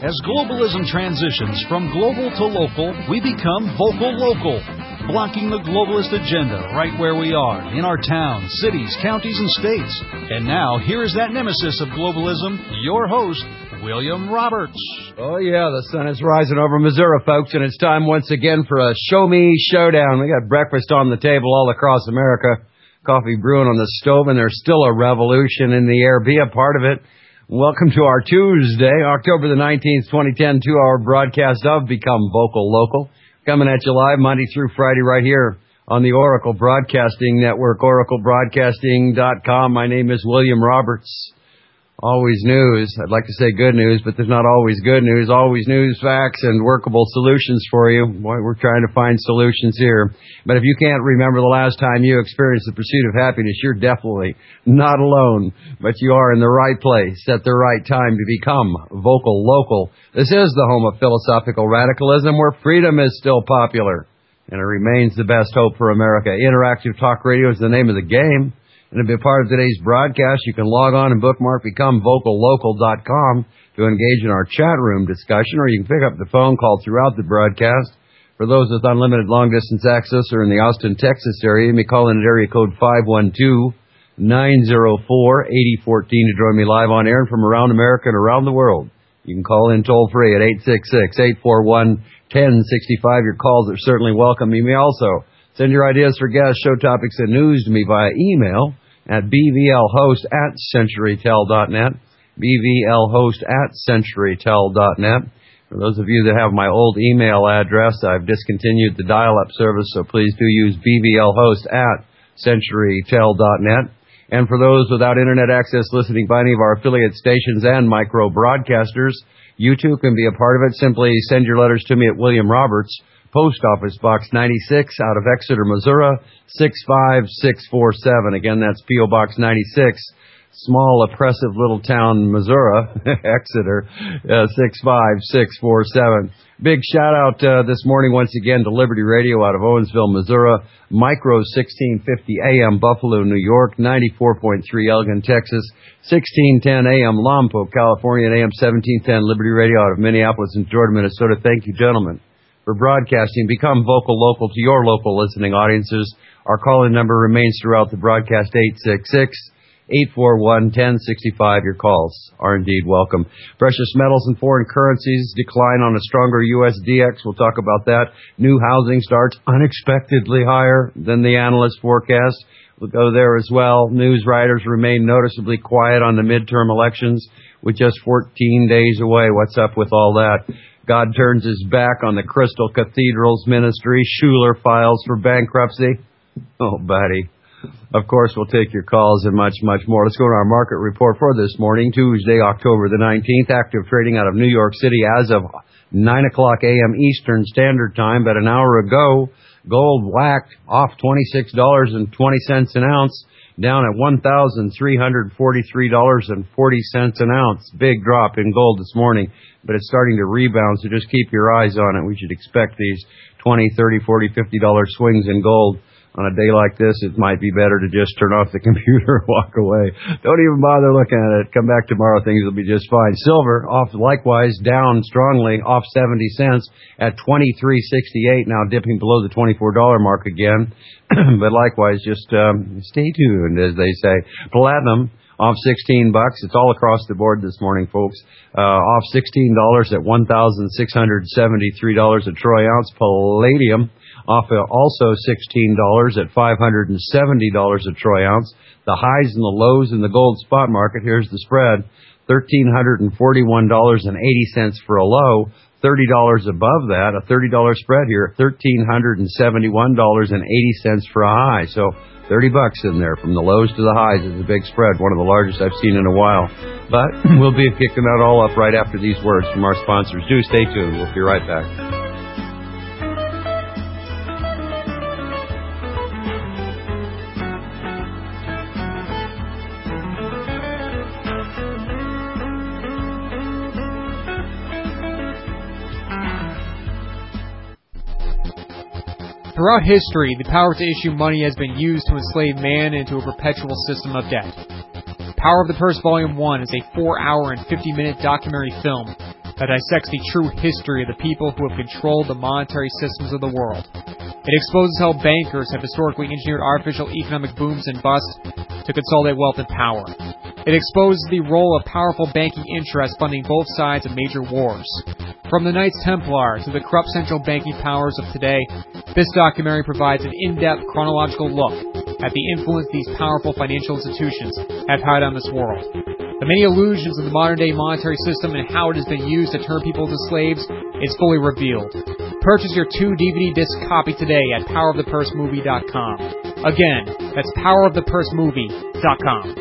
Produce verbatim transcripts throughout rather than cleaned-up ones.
As globalism transitions from global to local, we become vocal local, blocking the globalist agenda right where we are, in our towns, cities, counties, and states. And now, here is that nemesis of globalism, your host, William Roberts. Oh, yeah, the sun is rising over Missouri, folks, and it's time once again for a Show Me Showdown. We got breakfast on the table all across America, coffee brewing on the stove, and there's still a revolution in the air. Be a part of it. Welcome to our Tuesday, October the nineteenth, twenty ten, two-hour broadcast of Become Vocal Local. Coming at you live Monday through Friday right here on the Oracle Broadcasting Network, oracle broadcasting dot com. My name is William Roberts. Always news. I'd like to say good news, but there's not always good news. Always news, facts, and workable solutions for you. Boy, we're trying to find solutions here. But if you can't remember the last time you experienced the pursuit of happiness, you're definitely not alone. But you are in the right place at the right time to become vocal local. This is the home of philosophical radicalism where freedom is still popular. And it remains the best hope for America. Interactive Talk Radio is the name of the game. And to be a part of today's broadcast, you can log on and bookmark become vocal local dot com to engage in our chat room discussion, or you can pick up the phone call throughout the broadcast. For those with unlimited long-distance access or in the Austin, Texas area, you may call in at area code five one two, nine zero four, eight zero one four to join me live on air and from around America and around the world. You can call in toll-free at eight six six, eight four one, one zero six five. Your calls are certainly welcome. You may also send your ideas for guests, show topics, and news to me via email at b v l host at century tel dot net, b v l host at century tel dot net. For those of you that have my old email address, I've discontinued the dial-up service, so please do use b v l host at century tel dot net. And for those without internet access listening by any of our affiliate stations and micro broadcasters, you too can be a part of it. Simply send your letters to me at William Roberts, Post Office Box ninety-six, out of Exeter, Missouri, six five six four seven. Again, that's P O Box ninety-six, small, oppressive little town, Missouri, Exeter, uh, six five six four seven. Big shout-out uh, this morning once again to Liberty Radio out of Owensville, Missouri, Micro sixteen fifty A M Buffalo, New York, ninety-four point three Elgin, Texas, sixteen ten A M Lompoc, California, and A M seventeen ten Liberty Radio out of Minneapolis and Jordan, Minnesota. Thank you, gentlemen, for broadcasting. Become vocal local to your local listening audiences. Our call-in number remains throughout the broadcast, eight six six, eight four one, one zero six five. Your calls are indeed welcome. Precious metals and foreign currencies decline on a stronger U S D X. We'll talk about that. New housing starts unexpectedly higher than the analyst forecast. We'll go there as well. News writers remain noticeably quiet on the midterm elections with just fourteen days away. What's up with all that? God turns his back on the Crystal Cathedral's ministry. Schuler files for bankruptcy. Oh, buddy. Of course, we'll take your calls and much, much more. Let's go to our market report for this morning, Tuesday, October the nineteenth. Active trading out of New York City as of nine o'clock A M Eastern Standard Time. But an hour ago, gold whacked off twenty-six dollars and twenty cents an ounce, down at one thousand three hundred forty-three dollars and forty cents an ounce. Big drop in gold this morning, but it's starting to rebound, so just keep your eyes on it. We should expect these twenty, thirty, forty, fifty dollar swings in gold. On a day like this, it might be better to just turn off the computer and walk away. Don't even bother looking at it. Come back tomorrow, things will be just fine. Silver, off likewise, down strongly, off seventy cents at twenty-three sixty-eight, now dipping below the twenty-four dollar mark again. But likewise, just um, stay tuned, as they say. Platinum, off sixteen bucks. It's all across the board this morning, folks. Uh, off sixteen dollars at one thousand six hundred seventy-three dollars a troy ounce. Palladium, off also sixteen dollars at five hundred seventy dollars a troy ounce. The highs and the lows in the gold spot market, here's the spread, one thousand three hundred forty-one dollars and eighty cents for a low, thirty dollars above that, a thirty dollar spread here, one thousand three hundred seventy-one dollars and eighty cents for a high. So thirty bucks in there from the lows to the highs is a big spread, one of the largest I've seen in a while. But we'll be kicking that all up right after these words from our sponsors. Do stay tuned. We'll be right back. Throughout history, the power to issue money has been used to enslave man into a perpetual system of debt. Power of the Purse Volume one is a four hour and fifty minute documentary film that dissects the true history of the people who have controlled the monetary systems of the world. It exposes how bankers have historically engineered artificial economic booms and busts to consolidate wealth and power. It exposes the role of powerful banking interests funding both sides of major wars. From the Knights Templar to the corrupt central banking powers of today, this documentary provides an in-depth chronological look at the influence these powerful financial institutions have had on this world. The many illusions of the modern-day monetary system and how it has been used to turn people into slaves is fully revealed. Purchase your two D V D disc copy today at power of the purse movie dot com. Again, that's power of the purse movie dot com.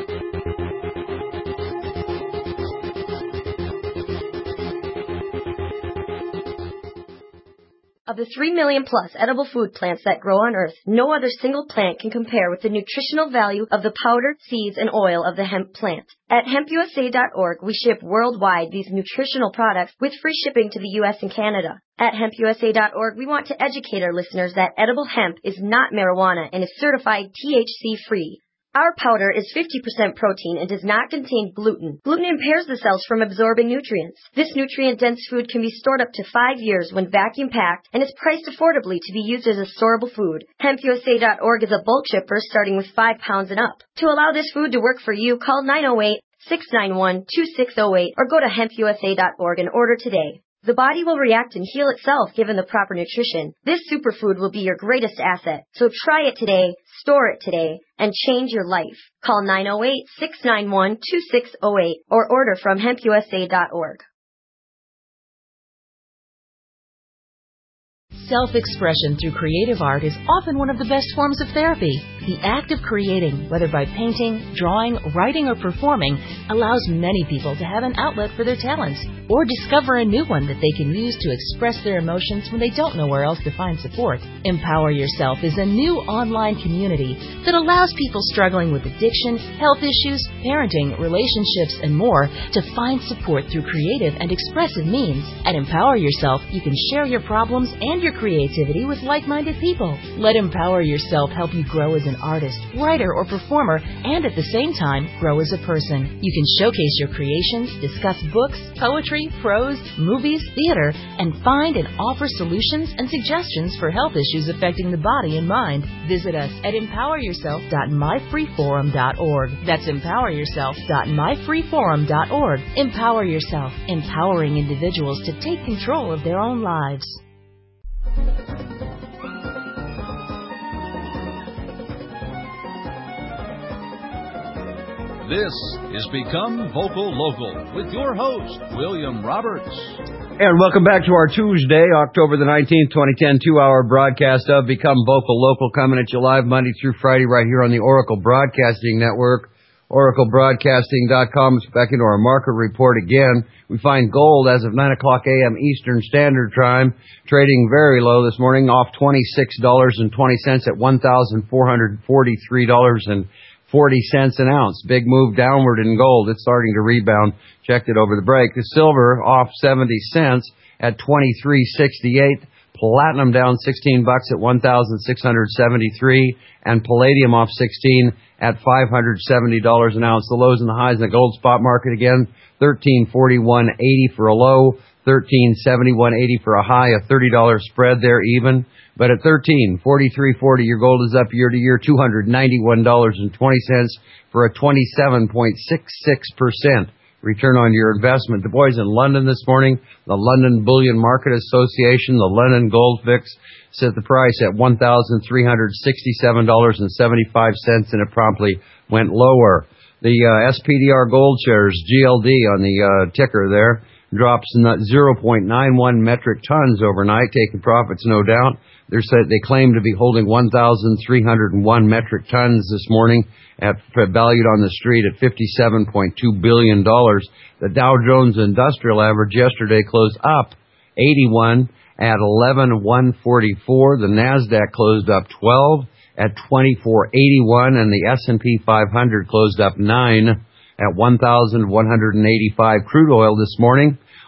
Of the three million plus edible food plants that grow on Earth, no other single plant can compare with the nutritional value of the powder, seeds, and oil of the hemp plant. At hemp U S A dot org, we ship worldwide these nutritional products with free shipping to the U S and Canada. At hemp U S A dot org, we want to educate our listeners that edible hemp is not marijuana and is certified T H C-free. Our powder is fifty percent protein and does not contain gluten. Gluten impairs the cells from absorbing nutrients. This nutrient-dense food can be stored up to five years when vacuum-packed and is priced affordably to be used as a storable food. hemp U S A dot org is a bulk shipper starting with five pounds and up. To allow this food to work for you, call nine oh eight, six nine one, two six oh eight or go to hemp U S A dot org and order today. The body will react and heal itself given the proper nutrition. This superfood will be your greatest asset. So try it today, store it today, and change your life. Call nine oh eight, six nine one, two six oh eight or order from hemp U S A dot org. Self-expression through creative art is often one of the best forms of therapy. The act of creating, whether by painting, drawing, writing, or performing, allows many people to have an outlet for their talents or discover a new one that they can use to express their emotions when they don't know where else to find support. Empower Yourself is a new online community that allows people struggling with addiction, health issues, parenting, relationships, and more to find support through creative and expressive means. At Empower Yourself, you can share your problems and your creativity with like-minded people. Let Empower Yourself help you grow as an artist, writer, or performer, and at the same time, grow as a person. You can showcase your creations, discuss books, poetry, prose, movies, theater, and find and offer solutions and suggestions for health issues affecting the body and mind. Visit us at empower yourself dot my free forum dot org. That's empower yourself dot my free forum dot org. Empower Yourself, empowering individuals to take control of their own lives. This is Become Vocal Local with your host, William Roberts. And welcome back to our Tuesday, October the nineteenth, twenty ten, two-hour broadcast of Become Vocal Local, coming at you live Monday through Friday right here on the Oracle Broadcasting Network, oracle broadcasting dot com. It's back into our market report again. We find gold as of nine o'clock a.m. Eastern Standard Time, trading very low this morning, off twenty-six dollars and twenty cents at one thousand four hundred forty-three dollars and forty cents an ounce. Big move downward in gold. It's starting to rebound. Checked it over the break. The silver off seventy cents at twenty-three sixty-eight. Platinum down sixteen bucks at one thousand six hundred seventy-three, and palladium off sixteen at five hundred seventy dollars an ounce. The lows and the highs in the gold spot market again, thirteen forty-one eighty for a low, thirteen seventy-one eighty for a high, a thirty dollars spread there even. But at thirteen forty-three forty, your gold is up year to year, two hundred ninety-one dollars and twenty cents for a twenty-seven point six six percent return on your investment. The boys in London this morning, the London Bullion Market Association, the London Gold Fix, set the price at one thousand three hundred sixty-seven dollars and seventy-five cents, and it promptly went lower. The uh, S P D R Gold Shares, G L D on the uh, ticker there, drops zero point nine one metric tons overnight, taking profits no doubt. They're said they claim to be holding one thousand three hundred one metric tons this morning, at valued on the street at fifty-seven point two billion dollars. The Dow Jones Industrial Average yesterday closed up eighty-one at eleven one forty-four. The Nasdaq closed up twelve at twenty-four eighty-one, and the S and P five hundred closed up nine at one thousand one hundred eighty-five. Crude oil this morning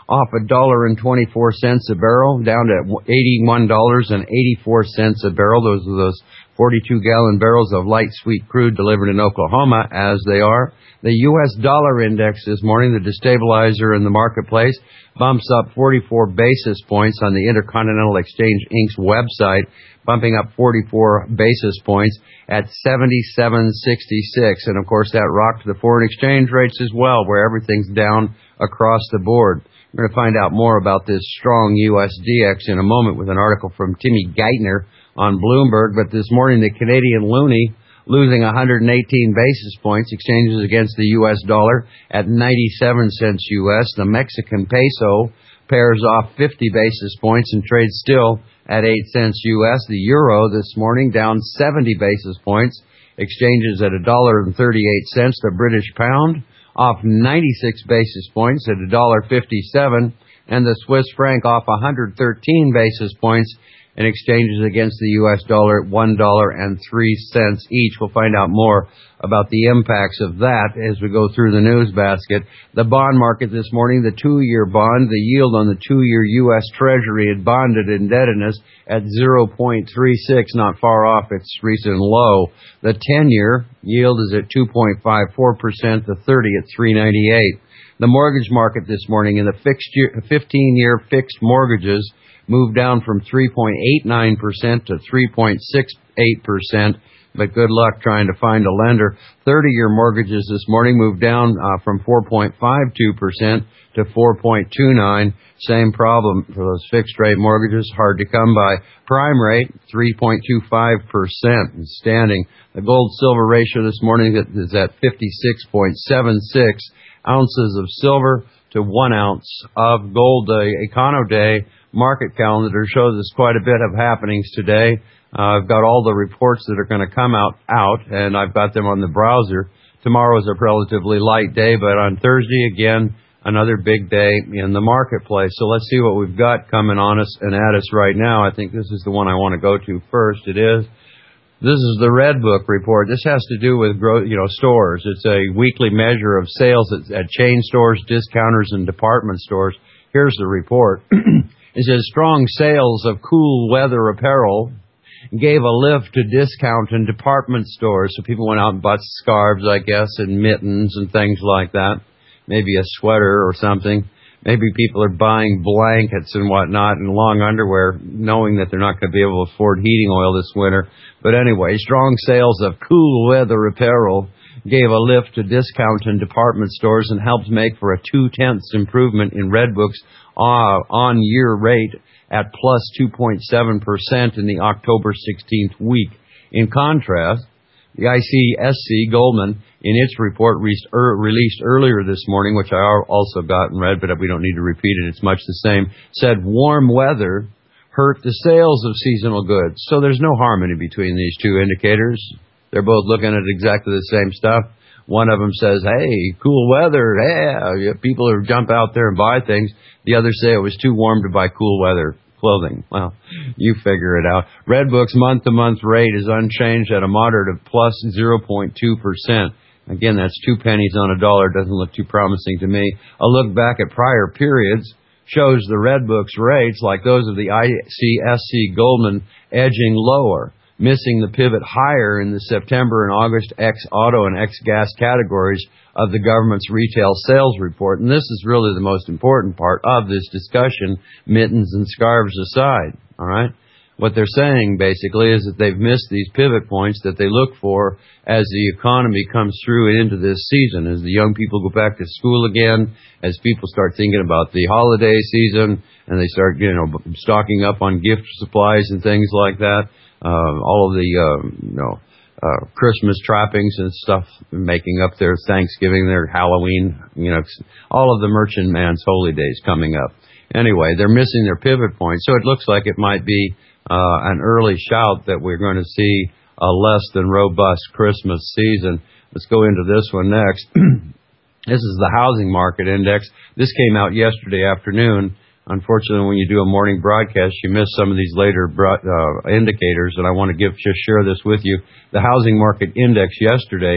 off a dollar and twenty-four cents a barrel, down to eighty-one dollars and eighty-four cents a barrel. Those are those forty-two gallon barrels of light sweet crude delivered in Oklahoma, as they are. The U S dollar index this morning, the destabilizer in the marketplace, bumps up forty-four basis points on the Intercontinental Exchange Incorporated's website, bumping up forty-four basis points at seventy-seven sixty-six. And of course, that rocked the foreign exchange rates as well, where everything's down across the board. We're going to find out more about this strong U S D X in a moment with an article from Timmy Geithner on Bloomberg. But this morning, the Canadian loonie losing one hundred eighteen basis points, exchanges against the U S dollar at ninety-seven cents U S. The Mexican peso pairs off fifty basis points and trades still at eight cents U S. The euro this morning down seventy basis points, exchanges at one dollar and thirty-eight cents. The British pound off ninety-six basis points at one dollar fifty-seven, and the Swiss franc off one hundred thirteen basis points and exchanges against the U S dollar at one dollar and three cents each. We'll find out more about the impacts of that as we go through the news basket. The bond market this morning, the two-year bond, the yield on the two-year U S Treasury had bonded indebtedness at zero point three six, not far off its recent low. The ten-year yield is at two point five four percent, the thirty at three ninety-eight. The mortgage market this morning in the fixed year, fifteen-year fixed mortgages moved down from three point eight nine percent to three point six eight percent, but good luck trying to find a lender. thirty-year mortgages this morning moved down uh, from four point five two percent to four point two nine. Same problem for those fixed-rate mortgages, hard to come by. Prime rate, three point two five percent, standing. The gold-silver ratio this morning is at fifty-six point seven six ounces of silver to one ounce of gold. The Econo Day market calendar shows us quite a bit of happenings today. Uh, I've got all the reports that are going to come out, out, and I've got them on the browser. Tomorrow is a relatively light day, but on Thursday, again, another big day in the marketplace. So let's see what we've got coming on us and at us right now. I think this is the one I want to go to first. It is. This is the Red Book report. This has to do with gro- you know, stores. It's a weekly measure of sales at, at chain stores, discounters, and department stores. Here's the report. It says strong sales of cool weather apparel gave a lift to discount and department stores. So people went out and bought scarves, I guess, and mittens and things like that. Maybe a sweater or something. Maybe people are buying blankets and whatnot and long underwear, knowing that they're not going to be able to afford heating oil this winter. But anyway, strong sales of cool weather apparel gave a lift to discount and department stores and helped make for a two-tenths improvement in Redbook's uh, on-year rate at plus two point seven percent in the October sixteenth week. In contrast, the I C S C Goldman, in its report released, er, released earlier this morning, which I also got and read, but we don't need to repeat it, it's much the same, said warm weather hurt the sales of seasonal goods. So there's no harmony between these two indicators. They're both looking at exactly the same stuff. One of them says, hey, cool weather, yeah, people who jump out there and buy things. The others say it was too warm to buy cool weather clothing. Well, you figure it out. Redbook's month-to-month rate is unchanged at a moderate of plus zero point two percent. Again, that's two pennies on a dollar. Doesn't look too promising to me. A look back at prior periods shows the Redbook's rates, like those of the I C S C Goldman, edging lower, missing the pivot higher in the September and August ex-auto and ex-gas categories of the government's retail sales report. And this is really the most important part of this discussion, mittens and scarves aside, all right? What they're saying, basically, is that they've missed these pivot points that they look for as the economy comes through and into this season, as the young people go back to school again, as people start thinking about the holiday season, and they start, you know, stocking up on gift supplies and things like that. Uh, all of the, uh, you know, uh, Christmas trappings and stuff, making up their Thanksgiving, their Halloween, you know, all of the merchant man's holy days coming up. Anyway, they're missing their pivot point, so it looks like it might be uh, an early shout that we're going to see a less than robust Christmas season. Let's go into this one next. This is the housing market index. This came out yesterday afternoon. Unfortunately, when you do a morning broadcast, you miss some of these later broad, uh, indicators, and I want to give just share this with you. The housing market index yesterday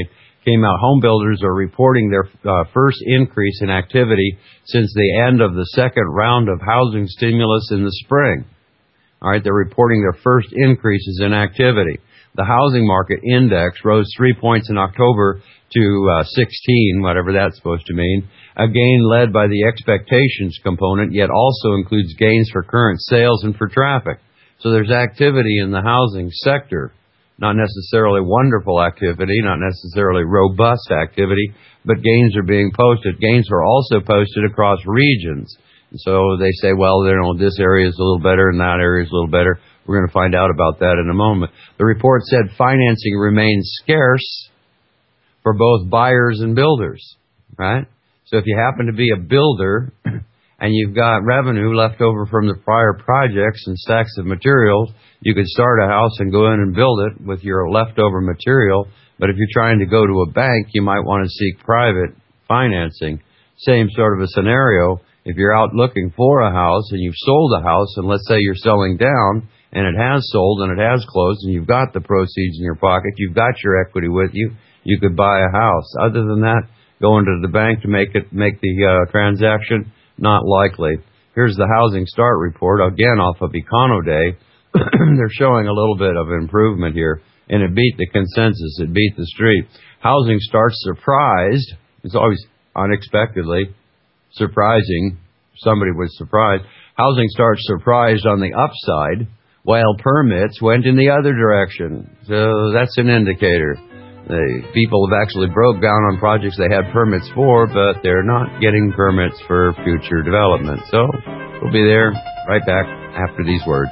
came out. Home builders are reporting their uh, first increase in activity since the end of the second round of housing stimulus in the spring. All right, they're reporting their first increases in activity. The housing market index rose three points in October to uh, sixteen, whatever that's supposed to mean, a gain led by the expectations component, yet also includes gains for current sales and for traffic. So there's activity in the housing sector, not necessarily wonderful activity, not necessarily robust activity, but gains are being posted. Gains are also posted across regions. And so they say, well, you know, this area is a little better and that area is a little better. We're going to find out about that in a moment. The report said financing remains scarce for both buyers and builders, right? So if you happen to be a builder and you've got revenue left over from the prior projects and stacks of materials, you could start a house and go in and build it with your leftover material. But if you're trying to go to a bank, you might want to seek private financing. Same sort of a scenario. If you're out looking for a house and you've sold a house, and let's say you're selling down and it has sold and it has closed and you've got the proceeds in your pocket, you've got your equity with you, you could buy a house. Other than that, going to the bank to make it make the uh, transaction, not likely. Here's the housing start report, again off of Econo Day. They're showing a little bit of improvement here, and it beat the consensus. It beat the street. Housing starts surprised. It's always unexpectedly surprising. Somebody was surprised. Housing starts surprised on the upside, while permits went in the other direction. So that's an indicator. The people have actually broke down on projects they had permits for, but they're not getting permits for future development. So we'll be there right back after these words.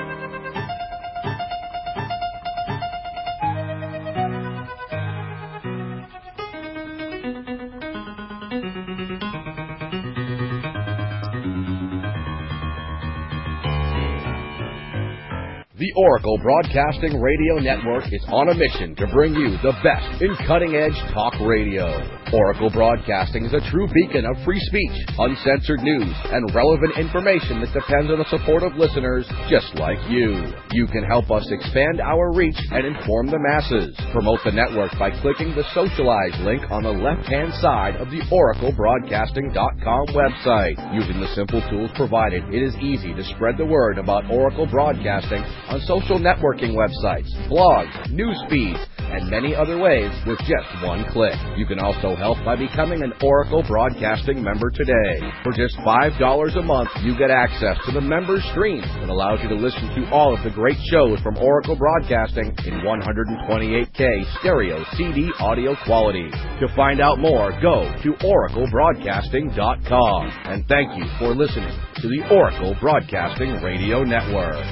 The Oracle Broadcasting Radio Network is on a mission to bring you the best in cutting-edge talk radio. Oracle Broadcasting is a true beacon of free speech, uncensored news, and relevant information that depends on the support of listeners just like you. You can help us expand our reach and inform the masses. Promote the network by clicking the Socialize link on the left-hand side of the oracle broadcasting dot com website. Using the simple tools provided, it is easy to spread the word about Oracle Broadcasting on social networking websites, blogs, news feeds, and many other ways with just one click. You can also help by becoming an Oracle Broadcasting member today. For just five dollars a month, you get access to the member stream that allows you to listen to all of the great shows from Oracle Broadcasting in one twenty-eight K stereo C D audio quality. To find out more, go to oracle broadcasting dot com. And thank you for listening to the Oracle Broadcasting Radio Network.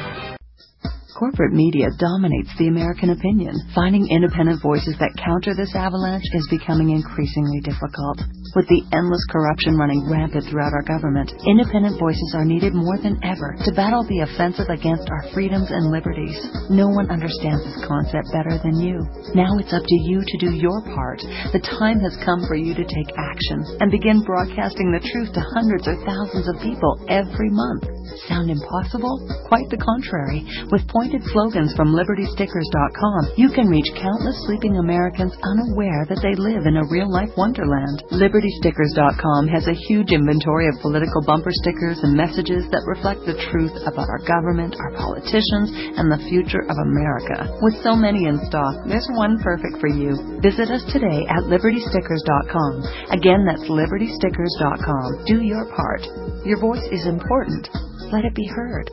Corporate media dominates the American opinion. Finding independent voices that counter this avalanche is becoming increasingly difficult. With the endless corruption running rampant throughout our government, independent voices are needed more than ever to battle the offensive against our freedoms and liberties. No one understands this concept better than you. Now it's up to you to do your part. The time has come for you to take action and begin broadcasting the truth to hundreds or thousands of people every month. Sound impossible? Quite the contrary. With pointed slogans from liberty stickers dot com, you can reach countless sleeping Americans unaware that they live in a real-life wonderland. liberty stickers dot com has a huge inventory of political bumper stickers and messages that reflect the truth about our government, our politicians, and the future of America. With so many in stock, there's one perfect for you. Visit us today at liberty stickers dot com. Again, that's liberty stickers dot com. Do your part. Your voice is important. Let it be heard.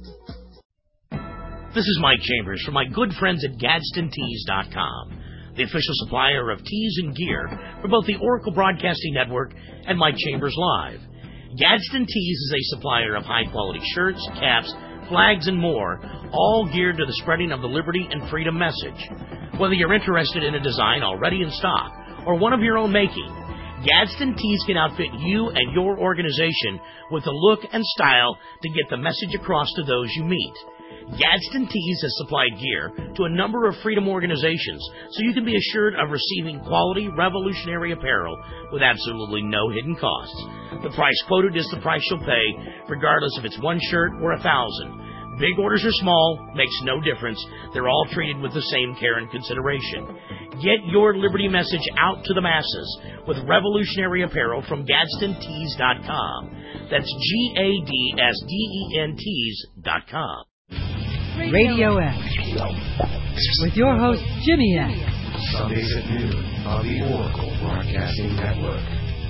This is Mike Chambers from my good friends at Gadsden Tees dot com, the official supplier of tees and gear for both the Oracle Broadcasting Network and Mike Chambers Live. Gadsden Tees is a supplier of high-quality shirts, caps, flags, and more, all geared to the spreading of the liberty and freedom message. Whether you're interested in a design already in stock or one of your own making, Gadsden Tees can outfit you and your organization with the look and style to get the message across to those you meet. Gadsden Tees has supplied gear to a number of freedom organizations, so you can be assured of receiving quality, revolutionary apparel with absolutely no hidden costs. The price quoted is the price you'll pay, regardless if it's one shirt or a thousand. Big orders or small, makes no difference. They're all treated with the same care and consideration. Get your Liberty message out to the masses with revolutionary apparel from Gadsden Tees dot com. That's G A D S D E N Tees dot com. Radio X with your host, Jimmy X. Sundays at noon on the Oracle Broadcasting Network.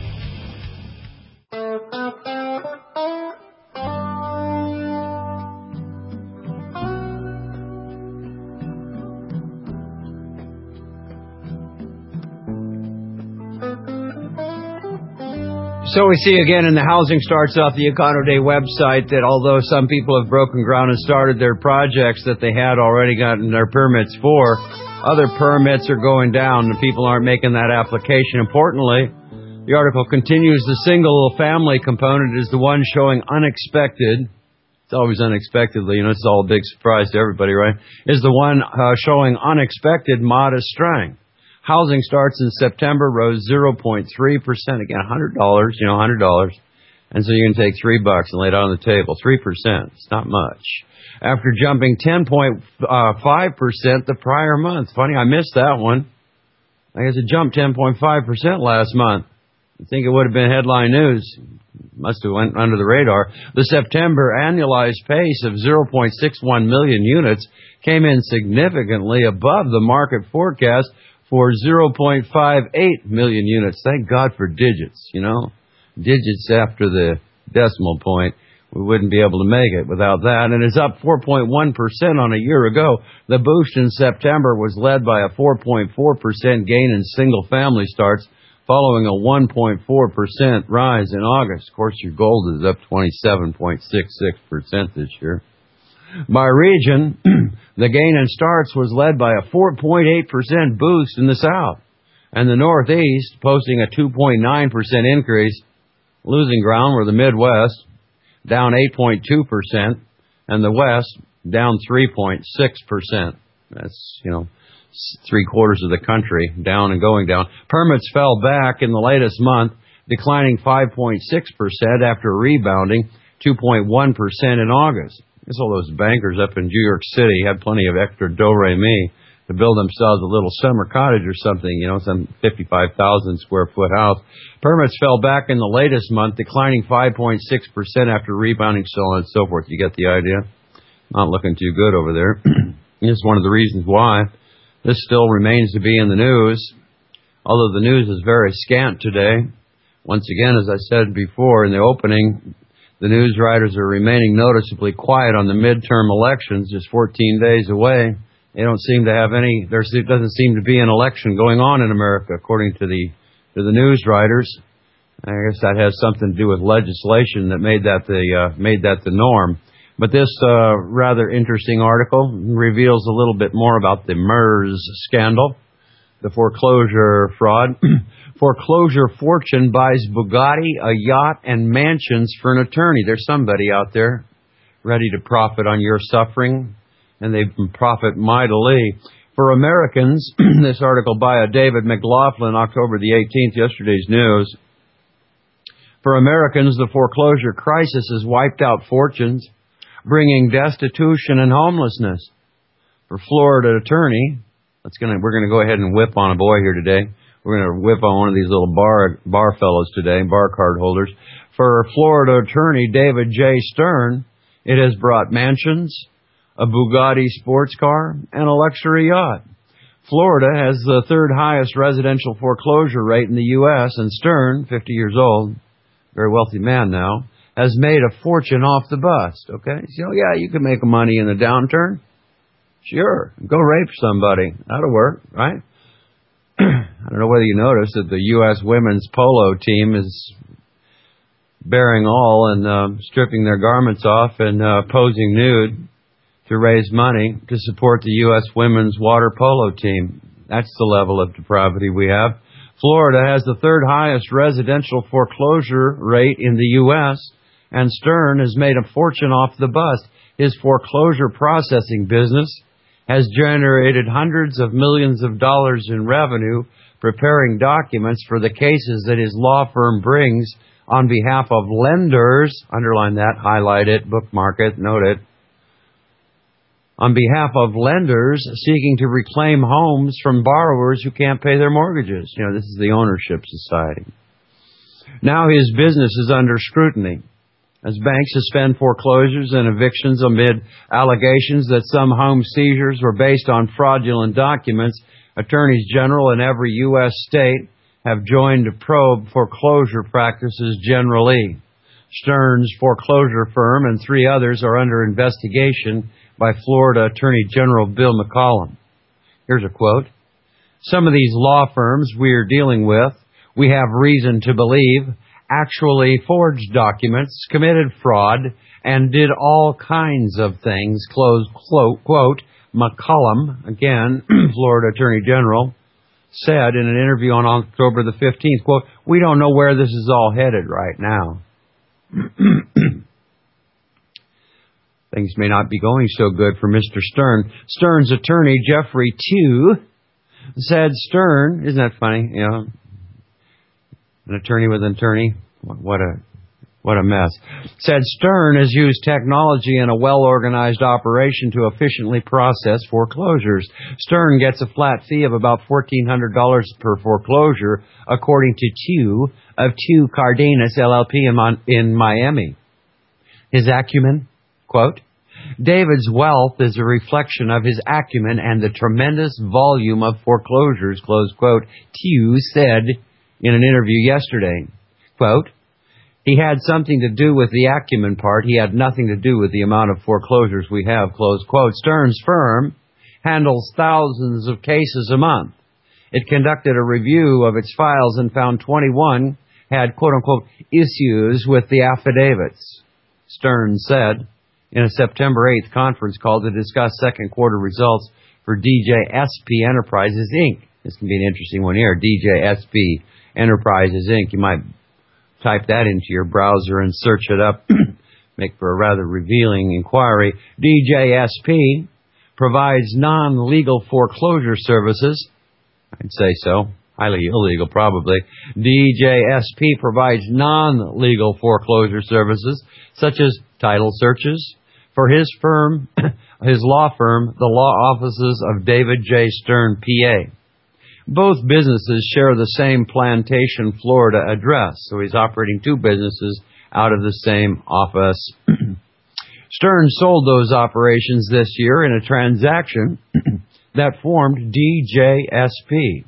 So we see again in the Housing Starts off the Econo Day website that although some people have broken ground and started their projects that they had already gotten their permits for, other permits are going down and people aren't making that application. Importantly, the article continues, the single family component is the one showing unexpected. It's always unexpectedly, you know, it's all a big surprise to everybody, right? Is the one uh, showing unexpected modest strength. Housing starts in September rose zero point three percent. Again, one hundred dollars, you know, one hundred dollars. And so you can take three bucks and lay it on the table. three percent. It's not much. After jumping ten point five percent the prior month. Funny, I missed that one. I guess it jumped ten point five percent last month. I think it would have been headline news. Must have went under the radar. The September annualized pace of zero point six one million units came in significantly above the market forecast for zero point five eight million units. Thank God for digits, you know. Digits after the decimal point. We wouldn't be able to make it without that. And it's up four point one percent on a year ago. The boost in September was led by a four point four percent gain in single-family starts, following a one point four percent rise in August. Of course, your gold is up twenty-seven point six six percent this year. By region, the gain in starts was led by a four point eight percent boost in the South, and the Northeast posting a two point nine percent increase. Losing ground were the Midwest, down eight point two percent, and the West down three point six percent. That's, you know, three quarters of the country down and going down. Permits fell back in the latest month, declining five point six percent after rebounding two point one percent in August. I guess all those bankers up in New York City had plenty of extra do-re-mi to build themselves a little summer cottage or something, you know, some fifty-five thousand square foot house. Permits fell back in the latest month, declining five point six percent after rebounding, so on and so forth. You get the idea? Not looking too good over there. This is one of the reasons why this still remains to be in the news, although the news is very scant today. Once again, as I said before in the opening, the news writers are remaining noticeably quiet on the midterm elections, just fourteen days away. They don't seem to have any, there doesn't seem to be an election going on in America, according to the to the news writers. I guess that has something to do with legislation that made that the uh, made that the norm. But this uh, rather interesting article reveals a little bit more about the MERS scandal, the foreclosure fraud. Foreclosure fortune buys Bugatti, a yacht, and mansions for an attorney. There's somebody out there ready to profit on your suffering, and they profit mightily. For Americans, this article by David McLaughlin, October the eighteenth, yesterday's news. For Americans, the foreclosure crisis has wiped out fortunes, bringing destitution and homelessness. For Florida attorney, that's gonna we're gonna go ahead and whip on a boy here today. We're going to whip on one of these little bar bar fellows today, bar card holders. For Florida attorney David J. Stern, it has brought mansions, a Bugatti sports car, and a luxury yacht. Florida has the third highest residential foreclosure rate in the U S, and Stern, fifty years old, very wealthy man now, has made a fortune off the bust. Okay? So, yeah, you can make money in a downturn. Sure. Go rape somebody. That'll work, right? I don't know whether you noticed that the U S women's polo team is bearing all and uh, stripping their garments off and uh, posing nude to raise money to support the U S women's water polo team. That's the level of depravity we have. Florida has the third highest residential foreclosure rate in the U S, and Stern has made a fortune off the bust. His foreclosure processing business has generated hundreds of millions of dollars in revenue preparing documents for the cases that his law firm brings on behalf of lenders, underline that, highlight it, bookmark it, note it, on behalf of lenders seeking to reclaim homes from borrowers who can't pay their mortgages. You know, this is the ownership society. Now his business is under scrutiny as banks suspend foreclosures and evictions amid allegations that some home seizures were based on fraudulent documents. Attorneys general in every U S state have joined to probe foreclosure practices generally. Stearns foreclosure firm and three others are under investigation by Florida Attorney General Bill McCollum. Here's a quote. Some of these law firms we are dealing with, we have reason to believe, actually forged documents, committed fraud, and did all kinds of things, close quote, quote. McCollum, again, Florida Attorney General, said in an interview on October the fifteenth, quote, we don't know where this is all headed right now. Things may not be going so good for Mister Stern. Stern's attorney, Jeffrey Tew, said Stern, isn't that funny? You know, an attorney with an attorney. What a what a mess. Said Stern has used technology in a well-organized operation to efficiently process foreclosures. Stern gets a flat fee of about fourteen hundred dollars per foreclosure, according to Tew of Tew Cardenas L L P in, Mon- in Miami. His acumen, quote, David's wealth is a reflection of his acumen and the tremendous volume of foreclosures, close quote, Tew said in an interview yesterday. Quote, he had something to do with the acumen part. He had nothing to do with the amount of foreclosures we have, close quote. Stern's firm handles thousands of cases a month. It conducted a review of its files and found twenty-one had, quote unquote, issues with the affidavits. Stern said in a September eighth conference call to discuss second quarter results for D J S P Enterprises, Incorporated. This can be an interesting one here. D J S P Enterprises, Incorporated. You might type that into your browser and search it up. Make for a rather revealing inquiry. D J S P provides non-legal foreclosure services. I'd say so. Highly illegal, probably. D J S P provides non-legal foreclosure services, such as title searches, for his firm, his law firm, the law offices of David J. Stern, P A. Both businesses share the same Plantation, Florida address, so he's operating two businesses out of the same office. Stern sold those operations this year in a transaction that formed D J S P.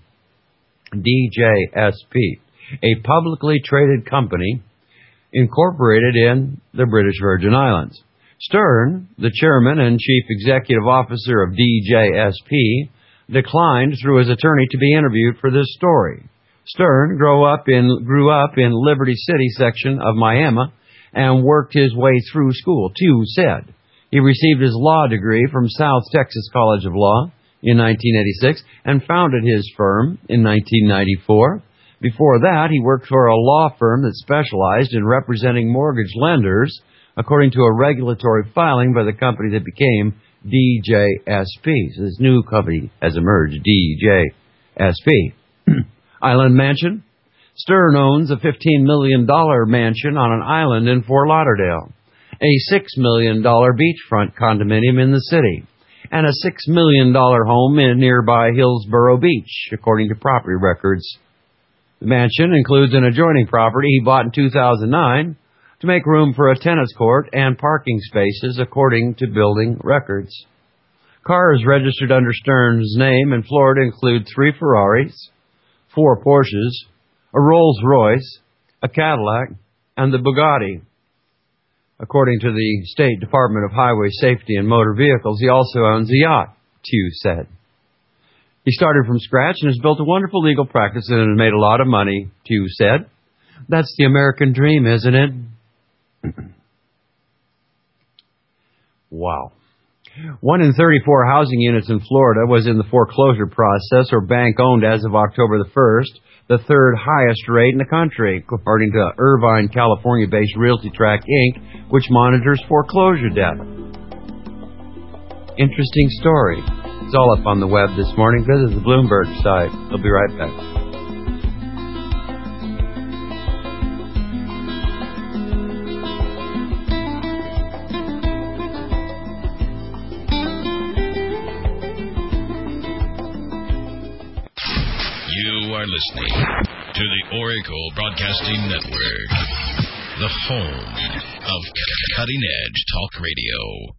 D J S P, a publicly traded company incorporated in the British Virgin Islands. Stern, the chairman and chief executive officer of D J S P, declined through his attorney to be interviewed for this story. Stern grew up in grew up in Liberty City section of Miami and worked his way through school. Tew said he received his law degree from South Texas College of Law in nineteen eighty-six and founded his firm in nineteen ninety-four. Before that, he worked for a law firm that specialized in representing mortgage lenders, according to a regulatory filing by the company that became D J S P. So this new company has emerged, D J S P. Island Mansion. Stern owns a fifteen million dollars mansion on an island in Fort Lauderdale, a six million dollars beachfront condominium in the city, and a six million dollars home in nearby Hillsborough Beach, according to property records. The mansion includes an adjoining property he bought in two thousand nine to make room for a tennis court and parking spaces, according to building records. Cars registered under Stern's name in Florida include three Ferraris, four Porsches, a Rolls-Royce, a Cadillac, and the Bugatti. According to the State Department of Highway Safety and Motor Vehicles, he also owns a yacht, Tew said. He started from scratch and has built a wonderful legal practice and has made a lot of money, Tew said. That's the American dream, isn't it? Wow. One in thirty-four housing units in Florida was in the foreclosure process or bank-owned as of October the first, the third highest rate in the country, according to Irvine, California-based Realty Track, Incorporated, which monitors foreclosure data. Interesting story. It's all up on the web this morning. Visit the Bloomberg site. We'll be right back. are listening to the Oracle Broadcasting Network, the home of Cutting Edge Talk Radio.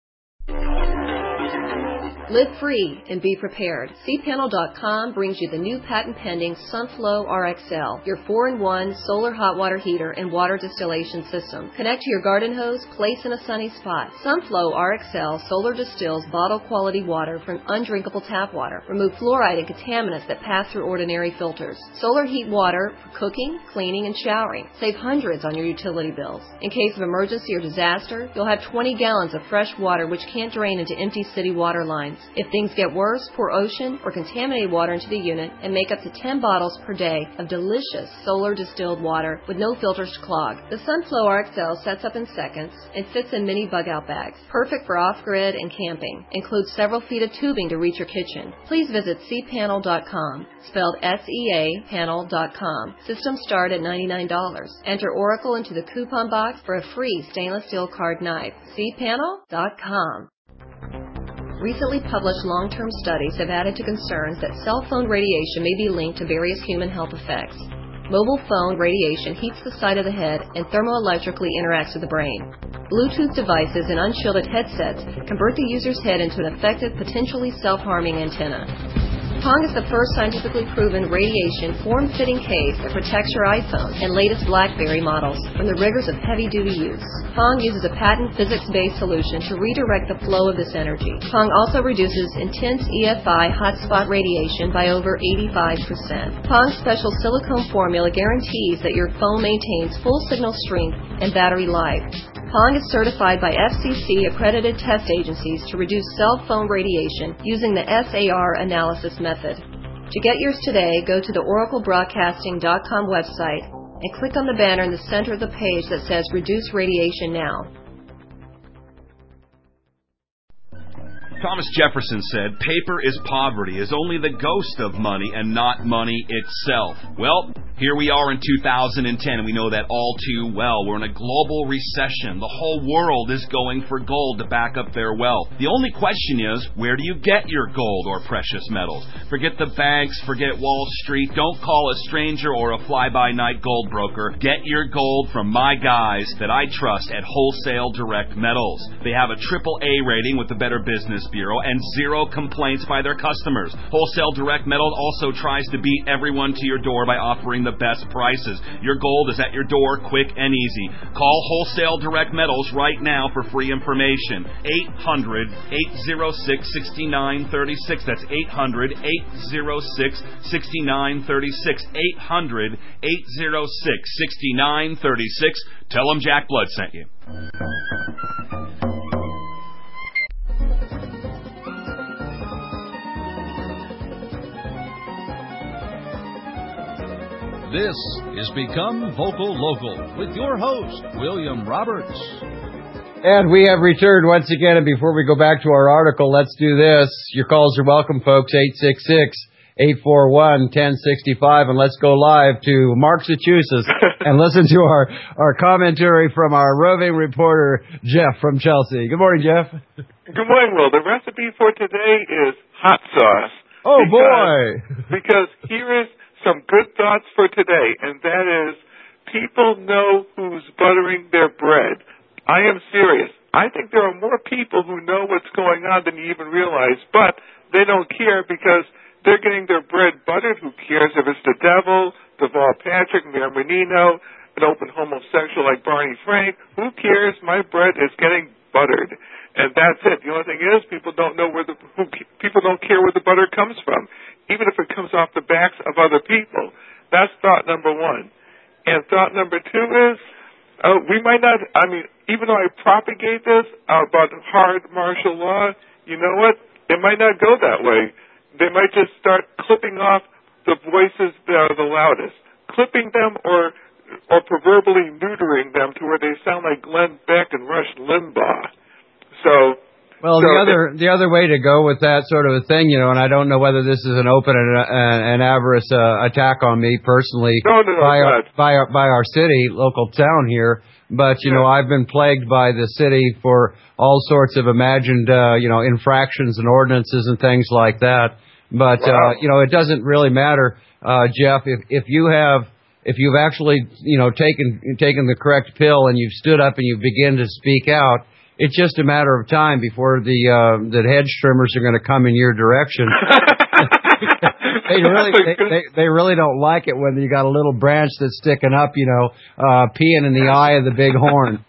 Live free and be prepared. C panel dot com brings you the new patent-pending Sunflow R X L, your four in one solar hot water heater and water distillation system. Connect to your garden hose, place in a sunny spot. Sunflow R X L solar distills bottle-quality water from undrinkable tap water. Remove fluoride and contaminants that pass through ordinary filters. Solar heat water for cooking, cleaning, and showering. Save hundreds on your utility bills. In case of emergency or disaster, you'll have twenty gallons of fresh water which can't drain into empty city water lines. If things get worse, pour ocean or contaminated water into the unit and make up to ten bottles per day of delicious solar distilled water with no filters to clog. The Sunflow R X L sets up in seconds and fits in mini bug-out bags. Perfect for off-grid and camping. Includes several feet of tubing to reach your kitchen. Please visit C panel dot com, spelled S E A panel dot com. Systems start at ninety-nine dollars. Enter Oracle into the coupon box for a free stainless steel card knife. C panel dot com. Recently published long-term studies have added to concerns that cell phone radiation may be linked to various human health effects. Mobile phone radiation heats the side of the head and thermoelectrically interacts with the brain. Bluetooth devices and unshielded headsets convert the user's head into an effective, potentially self-harming antenna. Pong is the first scientifically proven radiation form-fitting case that protects your iPhone and latest BlackBerry models from the rigors of heavy-duty use. Pong uses a patent physics-based solution to redirect the flow of this energy. Pong also reduces intense E F I hotspot radiation by over eighty-five percent. Pong's special silicone formula guarantees that your phone maintains full signal strength and battery life. Pong is certified by F C C-accredited test agencies to reduce cell phone radiation using the S A R analysis method. To get yours today, go to the Oracle Broadcasting dot com website and click on the banner in the center of the page that says Reduce Radiation Now. Thomas Jefferson said, paper is poverty, is only the ghost of money and not money itself. Well, here we are in two thousand ten, and we know that all too well. We're in a global recession. The whole world is going for gold to back up their wealth. The only question is, where do you get your gold or precious metals? Forget the banks, forget Wall Street. Don't call a stranger or a fly-by-night gold broker. Get your gold from my guys that I trust at Wholesale Direct Metals. They have a triple A rating with the Better Business Bureau and zero complaints by their customers. Wholesale Direct Metals also tries to beat everyone to your door by offering the best prices. Your gold is at your door, quick and easy. Call Wholesale Direct Metals right now for free information. eight hundred, eight oh six, six nine three six. That's eight hundred, eight oh six, six nine three six. eight hundred, eight oh six, six nine three six. Tell them Jack Blood sent you. This is Become Vocal Local with your host, William Roberts. And we have returned once again, and before we go back to our article, let's do this. Your calls are welcome, folks, eight six six, eight four one, one oh six five, and let's go live to Massachusetts and listen to our, our commentary from our roving reporter, Jeff from Chelsea. Good morning, Jeff. Good morning, Will. The recipe for today is hot sauce. Oh, because, boy. Because here is some good thoughts for today, and that is people know who's buttering their bread. I am serious. I think there are more people who know what's going on than you even realize, but they don't care because they're getting their bread buttered. Who cares if it's the devil, Deval Patrick, Mayor Menino, an open homosexual like Barney Frank? Who cares? My bread is getting buttered. And that's it. The only thing is people don't know where the who, people don't care where the butter comes from, even if it comes off the backs of other people. That's thought number one. And thought number two is uh, we might not, I mean, even though I propagate this uh, about hard martial law, you know what? It might not go that way. They might just start clipping off the voices that are the loudest, clipping them or or proverbially neutering them to where they sound like Glenn Beck and Rush Limbaugh. So, well, so the other the other way to go with that sort of a thing, you know, and I don't know whether this is an open and an avarice uh, attack on me personally no, no, no, by our, not. by our by our city, local town here, but you yeah. know, I've been plagued by the city for all sorts of imagined, uh, you know, infractions and ordinances and things like that. But, wow. uh, you know, it doesn't really matter, uh, Jeff, if, if you have, if you've actually, you know, taken, taken the correct pill and you've stood up and you begin to speak out, it's just a matter of time before the, uh, the hedge trimmers are going to come in your direction. They really, they, they, they really don't like it when you got a little branch that's sticking up, you know, uh, peeing in the eye of the big horn.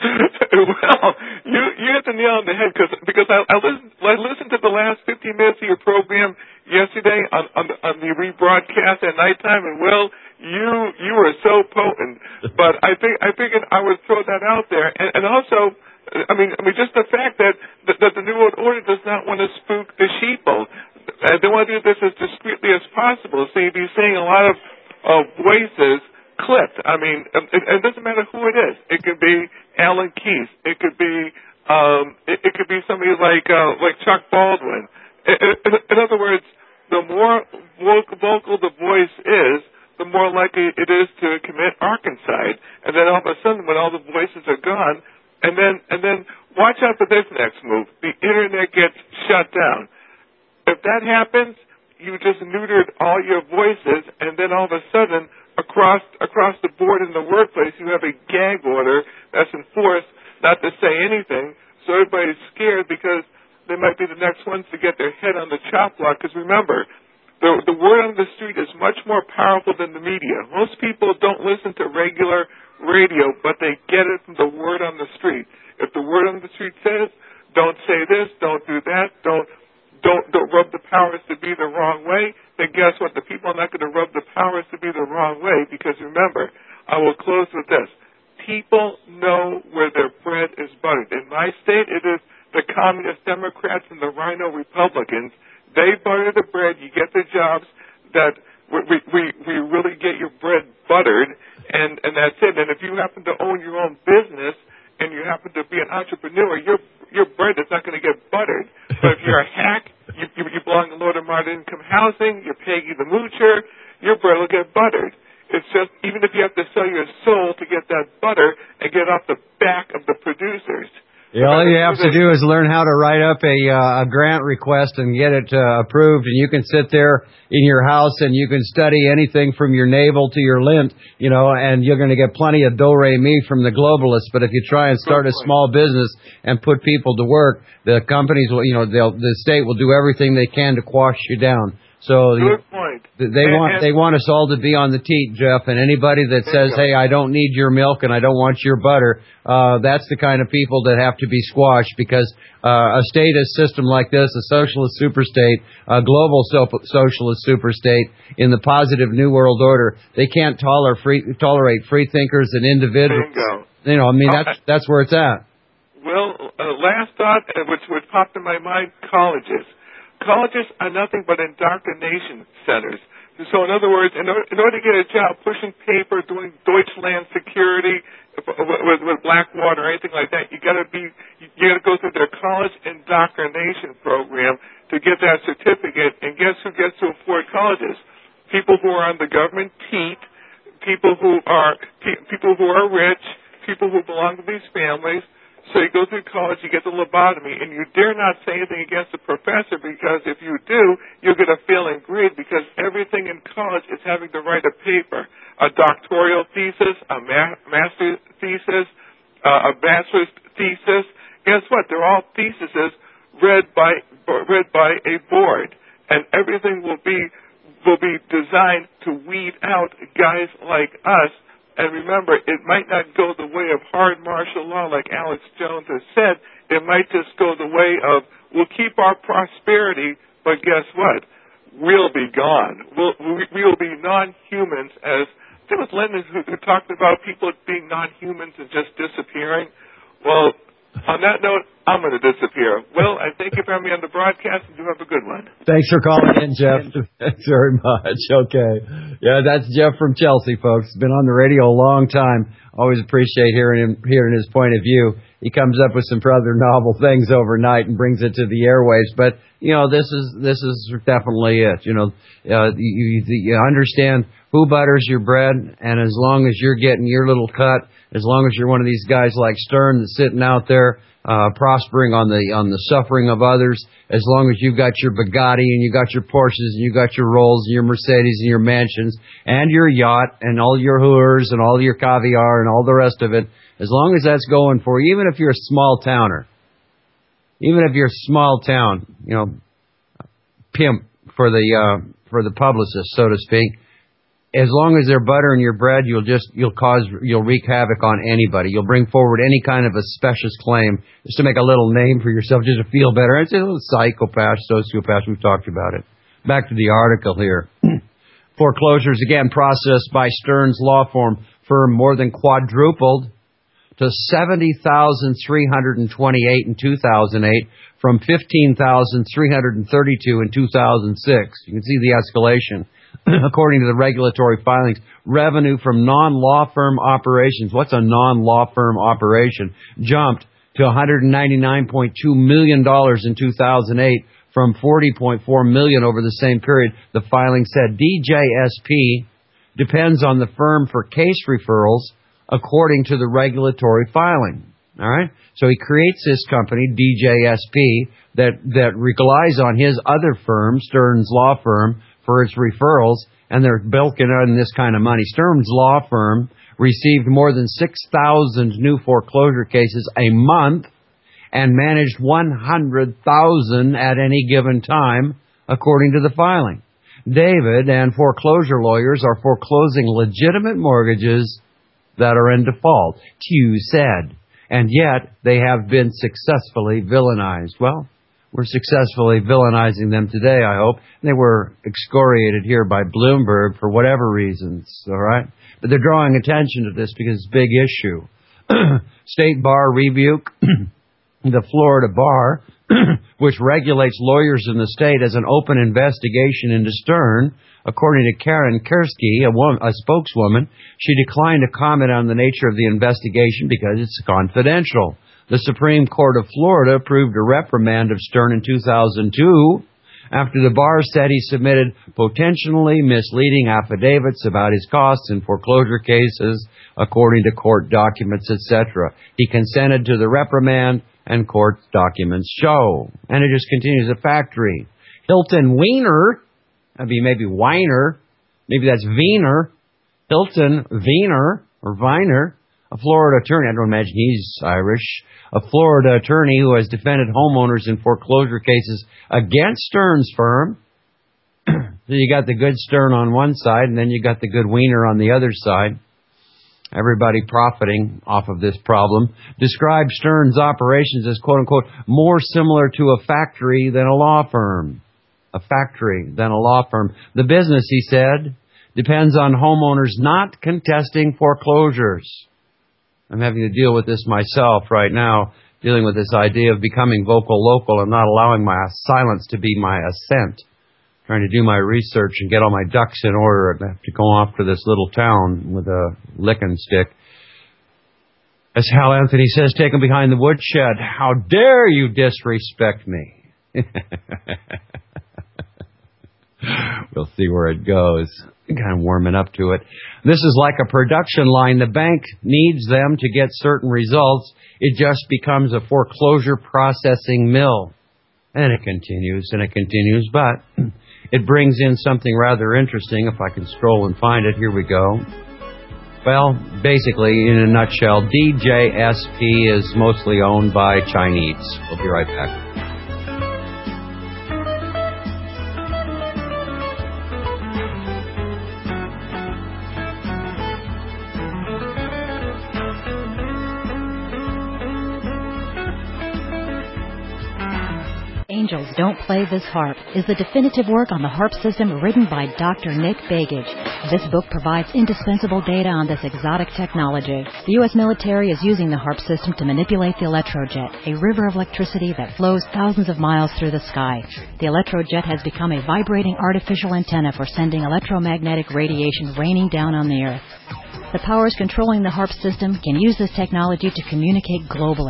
Well, you you hit the nail on the head cause, because I, I listened I listened to the last fifteen minutes of your program yesterday on on the, on the rebroadcast at nighttime, and well, you you were so potent. But I think I figured I would throw that out there, and, and also, I mean, I mean, just the fact that that, that the New World Order does not want to spook the sheeple. Uh, they want to do this as discreetly as possible. So you'd be seeing a lot of uh, voices clipped. I mean, it, it doesn't matter who it is. It could be Alan Keyes. It could be um, it, it could be somebody like uh, like Chuck Baldwin. In, in, in other words, the more vocal the voice is, the more likely it is to commit arkancide. And then all of a sudden, when all the voices are gone, and then and then watch out for this next move: the internet gets shut down. If that happens, you just neutered all your voices, and then all of a sudden, across across the board in the workplace, you have a gag order that's enforced not to say anything. So everybody's scared because they might be the next ones to get their head on the chop block. Because remember, the the word on the street is much more powerful than the media. Most people don't listen to regular radio, but they get it from the word on the street. If the word on the street says, "Don't say this, don't do that, don't." Don't, don't rub the powers to be the wrong way, then guess what? The people are not going to rub the powers to be the wrong way because remember, I will close with this. People know where their bread is buttered. In my state, it is the Communist Democrats and the Rhino Republicans. They butter the bread. You get the jobs that we, we, we really get your bread buttered, and, and that's it. And if you happen to own your own business and you happen to be an entrepreneur, your your bread is not going to get buttered. But if you're a hack, you, you, you belong to low to moderate income housing, you're Peggy the Moocher, your bread will get buttered. It's just, even if you have to sell your soul to get that butter and get off the back of the producers. Yeah, all you have to do is learn how to write up a, uh, a grant request and get it uh, approved, and you can sit there in your house and you can study anything from your navel to your lint, you know, and you're going to get plenty of do-re-mi from the globalists. But if you try and start a small business and put people to work, the companies will, you know, they'll, the state will do everything they can to quash you down. So Good point. They and, want and, they want us all to be on the teat, Jeff. And anybody that says, "Hey, I don't need your milk and I don't want your butter," uh, that's the kind of people that have to be squashed. Because uh, a statist system like this, a socialist superstate, a global so- socialist superstate in the positive New World Order, they can't tolerate free, tolerate free thinkers and individuals. Bingo. You know, I mean, that's that's where it's at. Well, uh, last thought, uh, which which popped in my mind: colleges. Colleges are nothing but indoctrination centers. So, in other words, in order, in order to get a job pushing paper, doing Deutschland security with, with Blackwater or anything like that, you got to be, you got to go through their college indoctrination program to get that certificate. And guess who gets to afford colleges? People who are on the government teat, people who are people who are rich, people who belong to these families. So you go through college, you get the lobotomy, and you dare not say anything against the professor because if you do, you'll get a failing grade because everything in college is having to write a paper, a doctoral thesis, a ma- master's thesis, uh, a bachelor's thesis. Guess what? They're all theses read by read by a board, and everything will be will be designed to weed out guys like us. And remember, it might not go the way of hard martial law like Alex Jones has said. It might just go the way of, we'll keep our prosperity, but guess what? We'll be gone. We'll, we will be non-humans as, I think it was Lenin who, who talked about people being non-humans and just disappearing. Well, on that note, I'm going to disappear. Well, I thank you for having me on the broadcast, and you have a good one. Thanks for calling in, Jeff. Thanks very much. Okay. Yeah, that's Jeff from Chelsea, folks. Been on the radio a long time. Always appreciate hearing him, hearing his point of view. He comes up with some rather novel things overnight and brings it to the airwaves. But, you know, this is this is definitely it. You know, uh, you, you understand who butters your bread, and as long as you're getting your little cut, as long as you're one of these guys like Stern that's sitting out there uh, prospering on the on the suffering of others, as long as you've got your Bugatti and you got your Porsches and you got your Rolls and your Mercedes and your mansions and your yacht and all your hooers and all your caviar and all the rest of it, as long as that's going for you, even if you're a small towner, even if you're a small town, you know, pimp for the uh, for the publicist, so to speak. As long as they're buttering your bread, you'll just you'll cause you'll wreak havoc on anybody. You'll bring forward any kind of a specious claim just to make a little name for yourself, just to feel better. It's a little psychopath, sociopath. We've talked about it. Back to the article here. Foreclosures again processed by Stearns Law Firm firm more than quadrupled to seventy thousand three hundred twenty-eight in two thousand eight from fifteen thousand three hundred thirty-two in two thousand six. You can see the escalation. According to the regulatory filings, revenue from non-law firm operations, what's a non-law firm operation, jumped to one hundred ninety-nine point two million dollars in two thousand eight from forty point four million dollars over the same period. The filing said D J S P depends on the firm for case referrals according to the regulatory filing. All right? So he creates this company, D J S P, that, that relies on his other firm, Stearns Law Firm, for its referrals, and they're bilking in this kind of money. Stearns Law Firm received more than six thousand new foreclosure cases a month and managed one hundred thousand at any given time, according to the filing. David and foreclosure lawyers are foreclosing legitimate mortgages that are in default, Tew said, and yet they have been successfully villainized. Well, we're successfully villainizing them today, I hope. They were excoriated here by Bloomberg for whatever reasons, all right? But they're drawing attention to this because it's a big issue. State Bar rebuke. The Florida Bar, which regulates lawyers in the state, has an open investigation into Stern. According to Karen Kersky, a, woman, a spokeswoman, she declined to comment on the nature of the investigation because it's confidential. The Supreme Court of Florida approved a reprimand of Stern in two thousand two after the bar said he submitted potentially misleading affidavits about his costs in foreclosure cases, according to court documents, et cetera. He consented to the reprimand, and court documents show. And it just continues. A factory. Hilton Wiener, that'd be maybe Weiner, maybe that's Wiener. Hilton Wiener, or Viner, a Florida attorney, I don't imagine he's Irish, a Florida attorney who has defended homeowners in foreclosure cases against Stearns' firm. So you got the good Stern on one side, and then you got the good Wiener on the other side. Everybody profiting off of this problem. Described Stearns' operations as, quote-unquote, more similar to a factory than a law firm. A factory than a law firm. The business, he said, depends on homeowners not contesting foreclosures. I'm having to deal with this myself right now, dealing with this idea of becoming vocal local and not allowing my silence to be my assent. Trying to do my research and get all my ducks in order. I have to go off to this little town with a licking stick. As Hal Anthony says, take him behind the woodshed. How dare you disrespect me? We'll see where it goes. I'm kind of warming up to it. This is like a production line. The bank needs them to get certain results. It just becomes a foreclosure processing mill. And it continues and it continues, but it brings in something rather interesting. If I can scroll and find it, here we go. Well, basically, in a nutshell, D J S P is mostly owned by Chinese. We'll be right back. Angels Don't Play This Harp is the definitive work on the harp system written by Doctor Nick Begich. This book provides indispensable data on this exotic technology. The U S military is using the harp system to manipulate the electrojet, a river of electricity that flows thousands of miles through the sky. The electrojet has become a vibrating artificial antenna for sending electromagnetic radiation raining down on the Earth. The powers controlling the harp system can use this technology to communicate globally.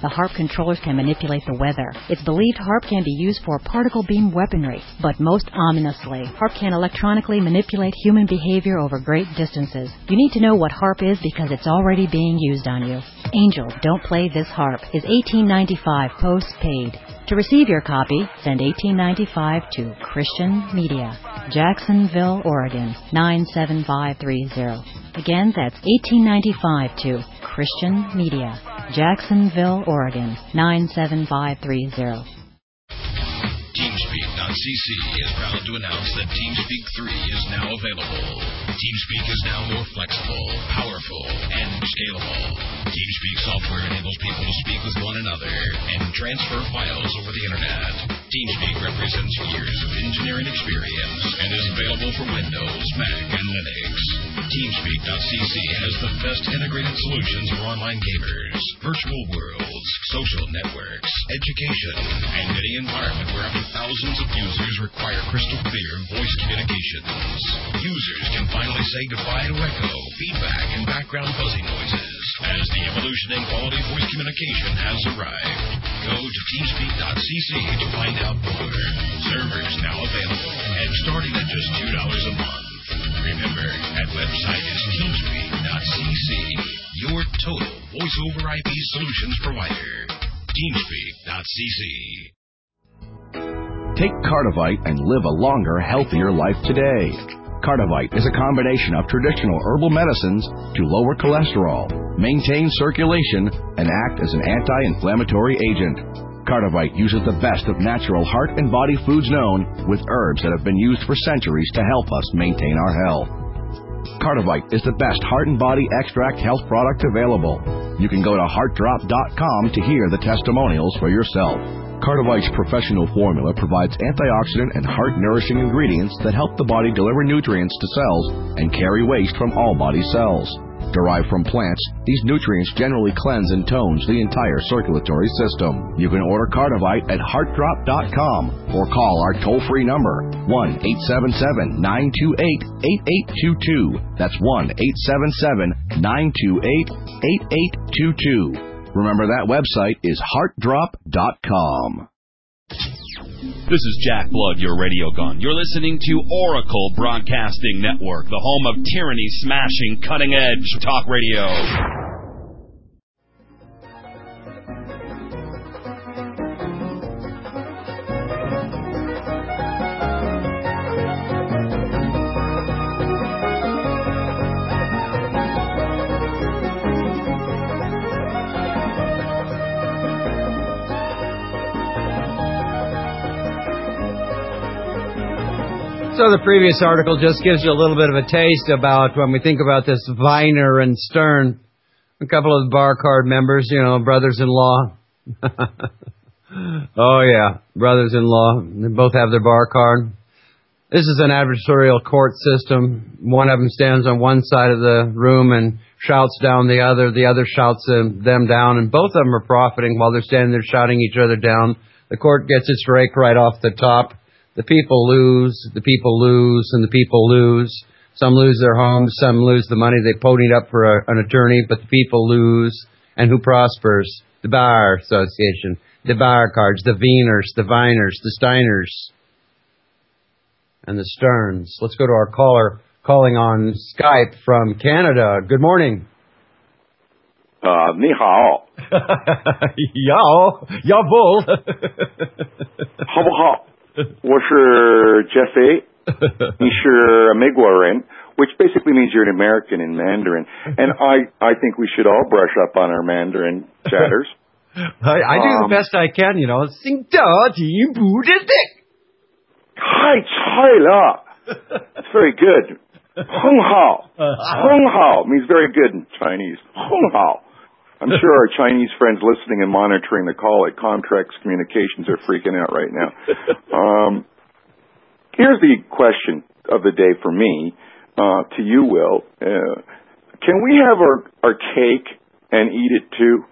The HARP controllers can manipulate the weather. It's believed HARP can be used for particle beam weaponry, but most ominously, HARP can electronically manipulate human behavior over great distances. You need to know what HARP is because it's already being used on you. Angel, Don't Play This HARP is eighteen ninety-five postpaid. To receive your copy, send eighteen ninety-five to Christian Media, Jacksonville, Oregon nine seven five three zero. Again, that's eighteen ninety-five to Christian Media, Jacksonville, Oregon nine seven five three zero. TeamSpeak dot c c is proud to announce that TeamSpeak three is now available. TeamSpeak is now more flexible, powerful, and scalable. TeamSpeak software enables people to speak with one another and transfer files over the internet. TeamSpeak represents years of engineering experience and is available for Windows, Mac, and Linux. TeamSpeak dot c c has the best integrated solutions for online gamers, virtual worlds, social networks, education, and any environment where up to thousands of users require crystal clear voice communications. Users can finally say goodbye to echo, feedback, and background fuzzy noises as the evolution in quality voice communication has arrived. Go to TeamSpeak dot c c to find out more. Servers now available and starting at just two dollars a month. Remember, that website is TeamSpeak dot c c, your total voice over I P solutions provider. TeamSpeak dot c c. Take Cardivite and live a longer, healthier life today. Cardivite is a combination of traditional herbal medicines to lower cholesterol, maintain circulation, and act as an anti-inflammatory agent. Cardivite uses the best of natural heart and body foods known, with herbs that have been used for centuries to help us maintain our health. Cardivite is the best heart and body extract health product available. You can go to heart drop dot com to hear the testimonials for yourself. Cardivite's professional formula provides antioxidant and heart-nourishing ingredients that help the body deliver nutrients to cells and carry waste from all body cells. Derived from plants, these nutrients generally cleanse and tones the entire circulatory system. You can order Cardivite at heart drop dot com or call our toll-free number, one eight seven seven, nine two eight, eight eight two two. That's one eight seven seven, nine two eight, eight eight two two. Remember, that website is heart drop dot com. This is Jack Blood, your radio gun. You're listening to Oracle Broadcasting Network, the home of tyranny-smashing, cutting-edge talk radio. So the previous article just gives you a little bit of a taste about when we think about this Viner and Stern, a couple of the bar card members, you know, brothers-in-law. Oh, yeah, brothers-in-law. They both have their bar card. This is an adversarial court system. One of them stands on one side of the room and shouts down the other. The other shouts them down, and both of them are profiting while they're standing there shouting each other down. The court gets its rake right off the top. The people lose, the people lose, and the people lose. Some lose their homes, some lose the money they ponied up for a, an attorney, but the people lose. And who prospers? The Bar Association, the bar cards, the Wieners, the Viners, the Steiners, and the Sterns. Let's go to our caller calling on Skype from Canada. Good morning. Uh, 你好. 要, 要不. 好不好? 我是 Jeffy, 你是美国人, which basically means you're an American in Mandarin. And I, I think we should all brush up on our Mandarin chatters. I, I do um, the best I can, you know. 新的题不是的. 太菜了. It's very good. 很好. 很好 means very good in Chinese. 很好. I'm sure our Chinese friends listening and monitoring the call at Comtrex Communications are freaking out right now. Um, here's the question of the day for me, uh, to you, Will. Uh, can we have our, our cake and eat it too?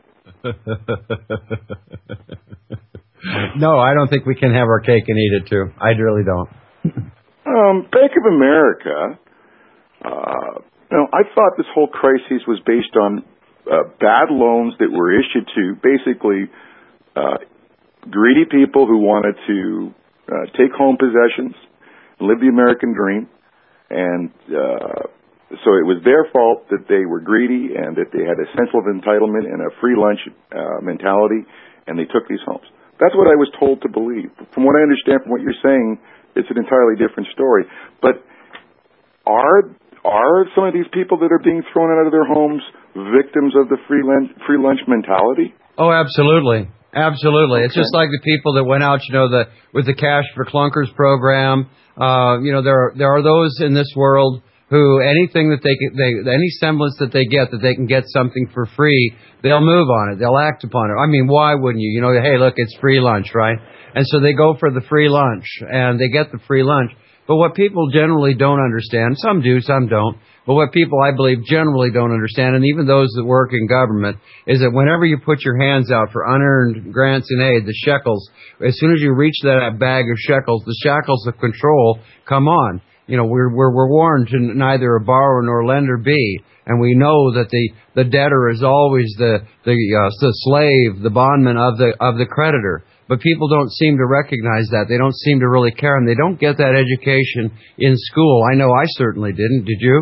No, I don't think we can have our cake and eat it too. I really don't. um, Bank of America, uh, you know, I thought this whole crisis was based on uh, bad loans that were issued to basically uh, greedy people who wanted to uh, take home possessions, live the American dream, and uh, so it was their fault that they were greedy and that they had a sense of entitlement and a free lunch uh, mentality, and they took these homes. That's what I was told to believe. From what I understand from what you're saying, it's an entirely different story. But are are some of these people that are being thrown out of their homes victims of the free lunch, free lunch mentality? Oh, absolutely. Absolutely. Okay. It's just like the people that went out, you know, the with the Cash for Clunkers program. Uh, you know, there are, there are those in this world who anything that they, they any semblance that they get, that they can get something for free, they'll move on it. They'll act upon it. I mean, why wouldn't you? You know, hey, look, it's free lunch, right? And so they go for the free lunch, and they get the free lunch. But what people generally don't understand, some do, some don't, but what people, I believe, generally don't understand, and even those that work in government, is that whenever you put your hands out for unearned grants and aid, the shekels, as soon as you reach that bag of shekels, the shackles of control come on. You know, we're, we're, we're warned to neither a borrower nor lender be. And we know that the, the debtor is always the, the, uh, the slave, the bondman of the, of the creditor. But people don't seem to recognize that. They don't seem to really care, and they don't get that education in school. I know I certainly didn't. Did you?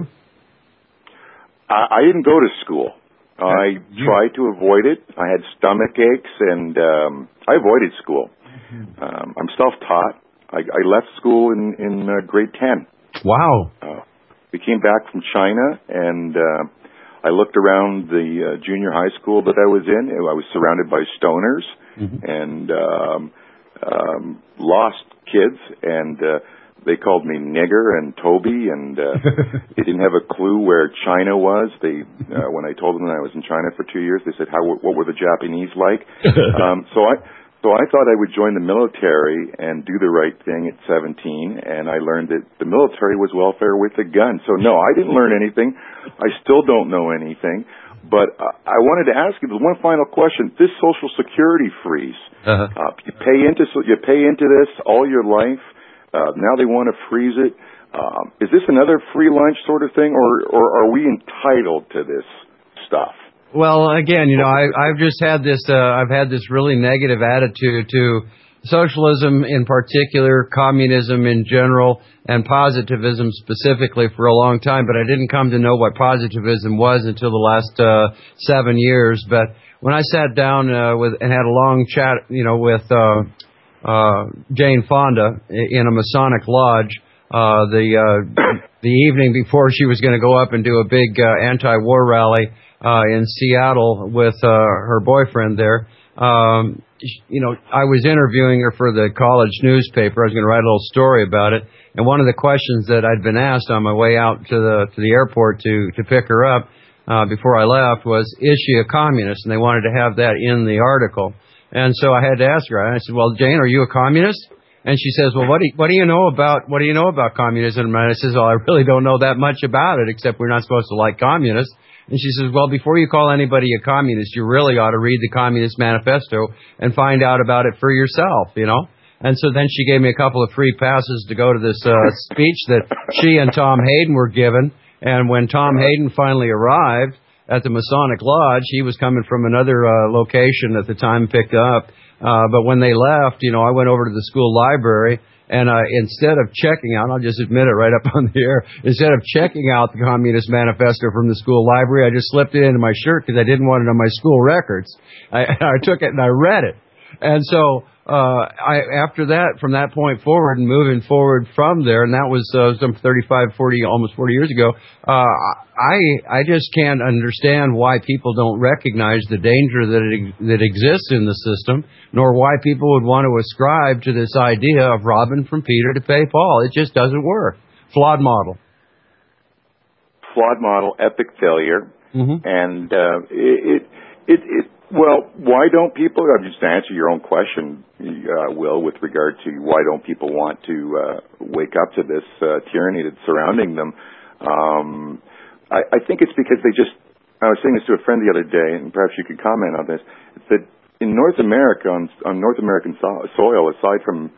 I, I didn't go to school. I tried to avoid it. I had stomach aches, and um, I avoided school. Um, I'm self-taught. I, I left school in, in uh, grade ten. Wow. Uh, we came back from China, and uh, I looked around the uh, junior high school that I was in. I was surrounded by stoners. Mm-hmm. and um, um, lost kids, and uh, they called me nigger and Toby, and uh, they didn't have a clue where China was. They, uh, when I told them that I was in China for two years, they said, "How? What were the Japanese like?" um, so I, so I thought I would join the military and do the right thing at seventeen, and I learned that the military was welfare with a gun. So no, I didn't learn anything. I still don't know anything. But uh, I wanted to ask you one final question. This Social Security freeze, uh-huh. uh, you pay into you pay into this all your life. Uh, now they want to freeze it. Um, is this another free lunch sort of thing, or or are we entitled to this stuff? Well, again, you know, I, I've just had this. Uh, I've had this really negative attitude to socialism in particular, communism in general, and positivism specifically for a long time, but I didn't come to know what positivism was until the last uh, seven years. But when I sat down uh, with and had a long chat, you know, with uh, uh, Jane Fonda in a Masonic lodge uh, the uh, the evening before she was going to go up and do a big uh, anti-war rally uh, in Seattle with uh, her boyfriend there. Um, you know, I was interviewing her for the college newspaper. I was going to write a little story about it. And one of the questions that I'd been asked on my way out to the to the airport to, to pick her up uh, before I left was, is she a communist? And they wanted to have that in the article. And so I had to ask her. And I said, well, Jane, are you a communist? And she says, well, what do you, what do you know about what do you know about communism? And I says, well, I really don't know that much about it, except we're not supposed to like communists. And she says, well, before you call anybody a communist, you really ought to read the Communist Manifesto and find out about it for yourself, you know. And so then she gave me a couple of free passes to go to this uh, speech that she and Tom Hayden were given. And when Tom Hayden finally arrived at the Masonic Lodge, he was coming from another uh, location at the time picked up. Uh, but when they left, you know, I went over to the school library. And uh, instead of checking out, I'll just admit it right up on the air, instead of checking out the Communist Manifesto from the school library, I just slipped it into my shirt because I didn't want it on my school records. I, I took it and I read it. And so uh, I, after that, from that point forward and moving forward from there, and that was uh, some thirty-five, forty, almost forty years ago, uh, I I just can't understand why people don't recognize the danger that it, that exists in the system, nor why people would want to ascribe to this idea of robbing from Peter to pay Paul. It just doesn't work. Flawed model. Flawed model, epic failure, mm-hmm. and uh, it, it, it, well, why don't people, uh, just to answer your own question, uh, Will, with regard to why don't people want to uh, wake up to this uh, tyranny that's surrounding them, um, I, I think it's because they just, I was saying this to a friend the other day, and perhaps you could comment on this, that in North America, on, on North American so- soil, aside from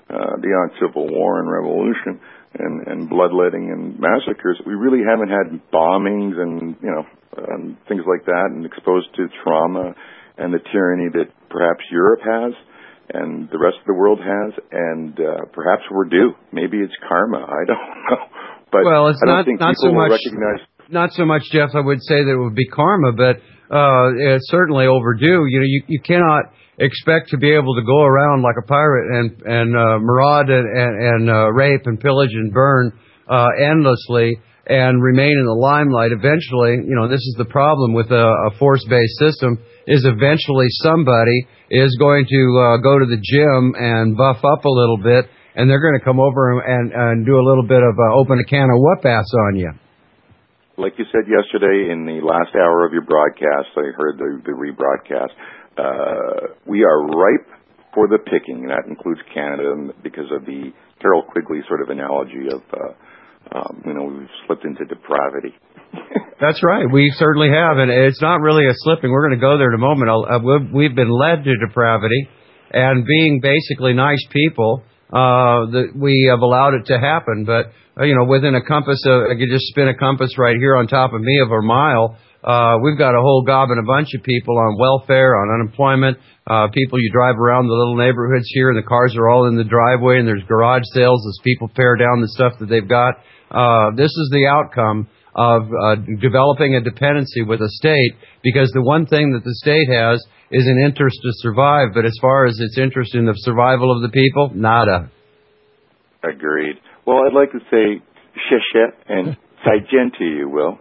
uh, beyond civil war and revolution and, and bloodletting and massacres, we really haven't had bombings and, you know, um, things like that, and exposed to trauma and the tyranny that perhaps Europe has and the rest of the world has, and uh, perhaps we're due. Maybe it's karma. I don't know. But well, it's I don't not, think not people so much, will recognize... Not so much, Jeff, I would say that it would be karma, but uh, it's certainly overdue. You know, you, you cannot expect to be able to go around like a pirate and, and uh, maraud and, and, and uh, rape and pillage and burn uh, endlessly and remain in the limelight. Eventually, you know, this is the problem with a, a force-based system, is eventually somebody is going to uh, go to the gym and buff up a little bit, and they're going to come over and, and do a little bit of uh, open a can of whoop-ass on you. Like you said yesterday in the last hour of your broadcast, I heard the, the rebroadcast, uh, we are ripe for the picking. That includes Canada because of the Carol Quigley sort of analogy of, uh, um, you know, we've slipped into depravity. That's right. We certainly have, and it's not really a slipping. We're going to go there in a moment. Uh, we've, we've been led to depravity, and being basically nice people, uh, that we have allowed it to happen. But, uh, you know, within a compass of, I could just spin a compass right here on top of me of a mile, uh, we've got a whole gob and a bunch of people on welfare, on unemployment, uh, people you drive around the little neighborhoods here, and the cars are all in the driveway, and there's garage sales as people pare down the stuff that they've got. Uh, this is the outcome of uh, developing a dependency with a state, because the one thing that the state has is an interest to survive, but as far as its interest in the survival of the people, nada. Agreed. Well, I'd like to say sheshe and zaijian to you, Will.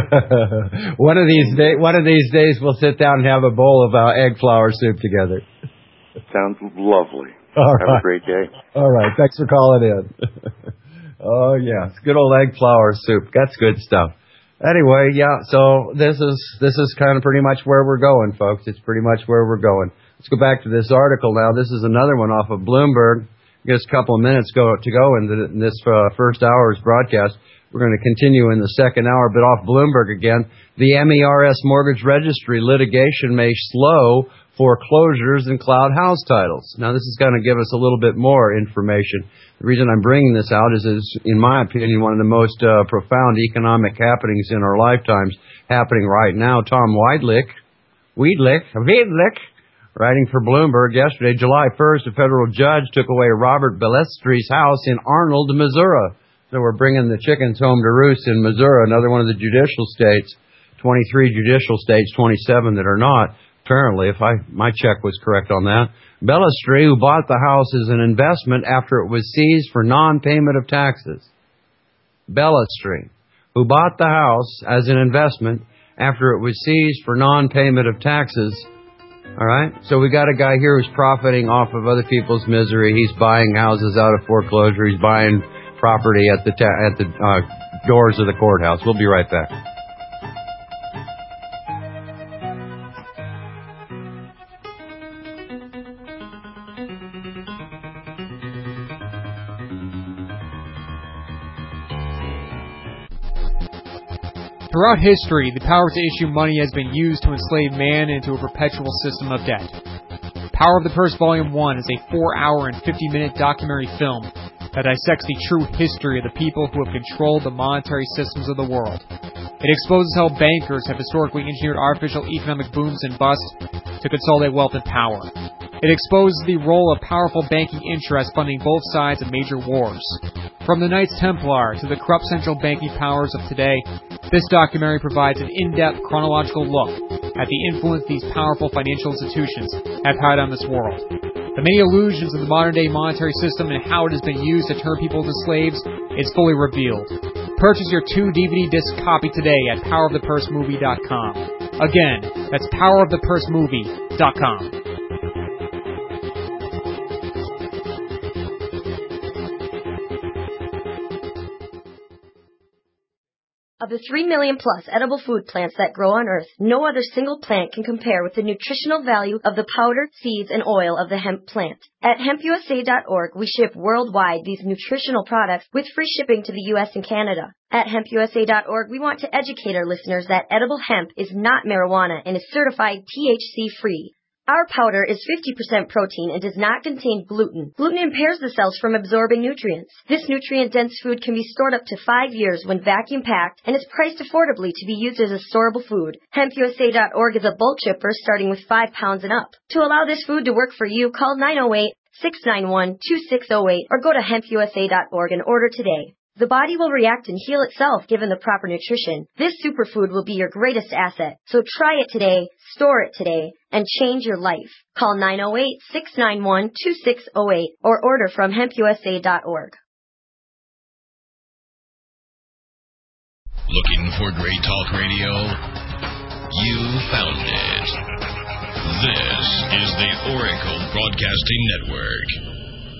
one of these day, one of these days, we'll sit down and have a bowl of uh, egg flour soup together. Sounds lovely. All have right. a great day. All right. Thanks for calling in. Oh, yeah. It's good old egg flour soup. That's good stuff. Anyway, yeah, so this is this is kind of pretty much where we're going, folks. It's pretty much where we're going. Let's go back to this article now. This is another one off of Bloomberg. Just a couple of minutes go to go in, the, in this uh, first hour's broadcast. We're going to continue in the second hour, but off Bloomberg again. The M E R S Mortgage Registry litigation may slow foreclosures and cloud house titles. Now, this is going to give us a little bit more information. The reason I'm bringing this out is, is in my opinion, one of the most uh, profound economic happenings in our lifetimes happening right now. Tom Weidlich, Weidlich, Weidlich, writing for Bloomberg yesterday, July first, a federal judge took away Robert Bellestry's house in Arnold, Missouri. So we're bringing the chickens home to roost in Missouri, another one of the judicial states, twenty-three judicial states, twenty-seven that are not. Apparently, if I my check was correct on that. Bellestry, who bought the house as an investment after it was seized for non-payment of taxes. Bellestry, who bought the house as an investment after it was seized for non-payment of taxes. All right? So we got a guy here who's profiting off of other people's misery. He's buying houses out of foreclosure. He's buying property at the ta- at the uh, doors of the courthouse. We'll be right back. Throughout history, the power to issue money has been used to enslave man into a perpetual system of debt. Power of the Purse Volume one is a four hour and fifty minute documentary film that dissects the true history of the people who have controlled the monetary systems of the world. It exposes how bankers have historically engineered artificial economic booms and busts to consolidate wealth and power. It exposes the role of powerful banking interests funding both sides of major wars. From the Knights Templar to the corrupt central banking powers of today, this documentary provides an in-depth chronological look at the influence these powerful financial institutions have had on this world. The many illusions of the modern-day monetary system and how it has been used to turn people into slaves is fully revealed. Purchase your two D V D disc copy today at power of the purse movie dot com. Again, that's power of the purse movie dot com. Of the three million plus edible food plants that grow on Earth, no other single plant can compare with the nutritional value of the powder, seeds, and oil of the hemp plant. At hemp U S A dot org, we ship worldwide these nutritional products with free shipping to the U S and Canada. At hemp U S A dot org, we want to educate our listeners that edible hemp is not marijuana and is certified T H C free. Our powder is fifty percent protein and does not contain gluten. Gluten impairs the cells from absorbing nutrients. This nutrient-dense food can be stored up to five years when vacuum-packed and is priced affordably to be used as a storable food. hemp u s a dot org is a bulk shipper starting with five pounds and up. To allow this food to work for you, call nine oh eight, six nine one, two six oh eight or go to hemp u s a dot org and order today. The body will react and heal itself given the proper nutrition. This superfood will be your greatest asset. So try it today, store it today, and change your life. Call nine oh eight, six nine one, two six oh eight or order from hemp u s a dot org. Looking for great talk radio? You found it. This is the Oracle Broadcasting Network.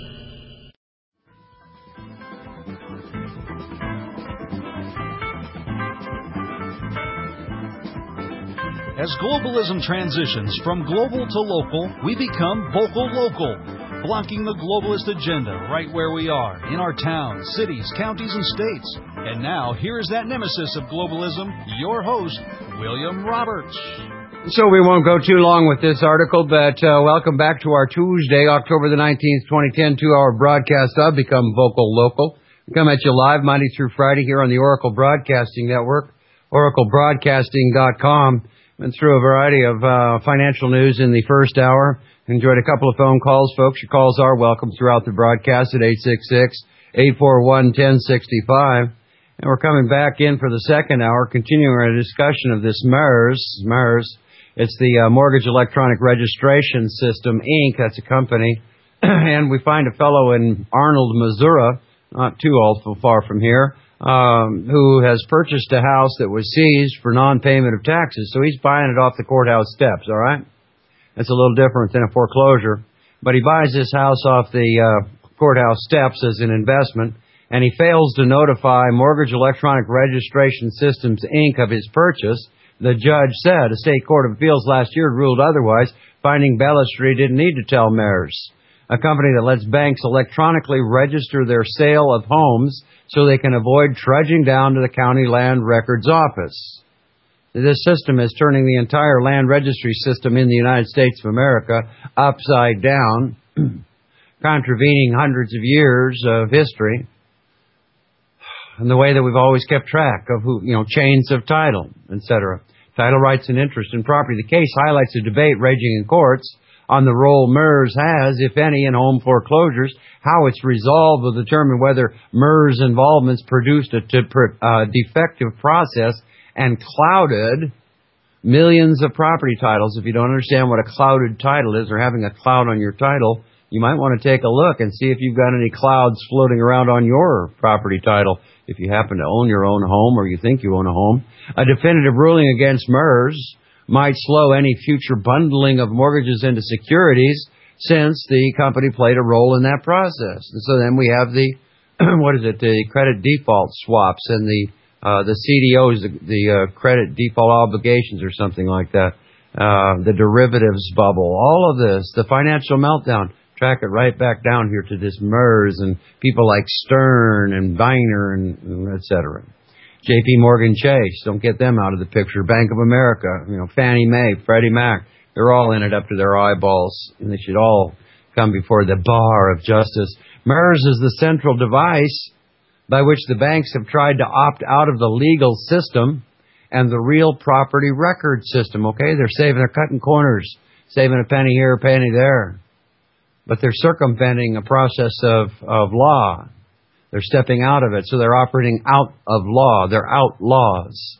As globalism transitions from global to local, we become vocal local, blocking the globalist agenda right where we are, in our towns, cities, counties, and states. And now, here is that nemesis of globalism, your host, William Roberts. So we won't go too long with this article, but uh, welcome back to our Tuesday, October the nineteenth, twenty ten, two-hour broadcast of Become Vocal Local. We come at you live Monday through Friday here on the Oracle Broadcasting Network, oracle broadcasting dot com. Went through a variety of uh, financial news in the first hour. Enjoyed a couple of phone calls, folks. Your calls are welcome throughout the broadcast at eight six six, eight four one, one zero six five. And we're coming back in for the second hour, continuing our discussion of this MERS. MERS, it's the uh, Mortgage Electronic Registration System, Incorporated. That's a company. And we find a fellow in Arnold, Missouri, not too awful far from here, Um, who has purchased a house that was seized for non-payment of taxes. So he's buying it off the courthouse steps, all right? That's a little different than a foreclosure. But he buys this house off the uh, courthouse steps as an investment, and he fails to notify Mortgage Electronic Registration Systems, Incorporated of his purchase. The judge said a state court of appeals last year ruled otherwise, finding Bellestry didn't need to tell MERS, a company that lets banks electronically register their sale of homes so they can avoid trudging down to the county land records office. This system is turning the entire land registry system in the United States of America upside down, contravening hundreds of years of history and the way that we've always kept track of who, you know, chains of title, et cetera. Title rights and interest in property. The case highlights a debate raging in courts on the role MERS has, if any, in home foreclosures. How it's resolved will determine whether MERS involvements produced a t- uh, defective process and clouded millions of property titles. If you don't understand what a clouded title is, or having a cloud on your title, you might want to take a look and see if you've got any clouds floating around on your property title, if you happen to own your own home or you think you own a home. A definitive ruling against MERS might slow any future bundling of mortgages into securities, since the company played a role in that process. And so then we have the, what is it, the credit default swaps and the uh, the C D Os, the, the uh, credit default obligations or something like that, uh, the derivatives bubble, all of this, the financial meltdown. Track it right back down here to this MERS and people like Stern and Viner and, and et cetera. J P Morgan Chase, don't get them out of the picture. Bank of America, you know, Fannie Mae, Freddie Mac, they're all in it up to their eyeballs, and they should all come before the bar of justice. MERS is the central device by which the banks have tried to opt out of the legal system and the real property record system, okay? They're saving, they're cutting corners, saving a penny here, a penny there. But they're circumventing a process of, of law. They're stepping out of it, so they're operating out of law. They're outlaws.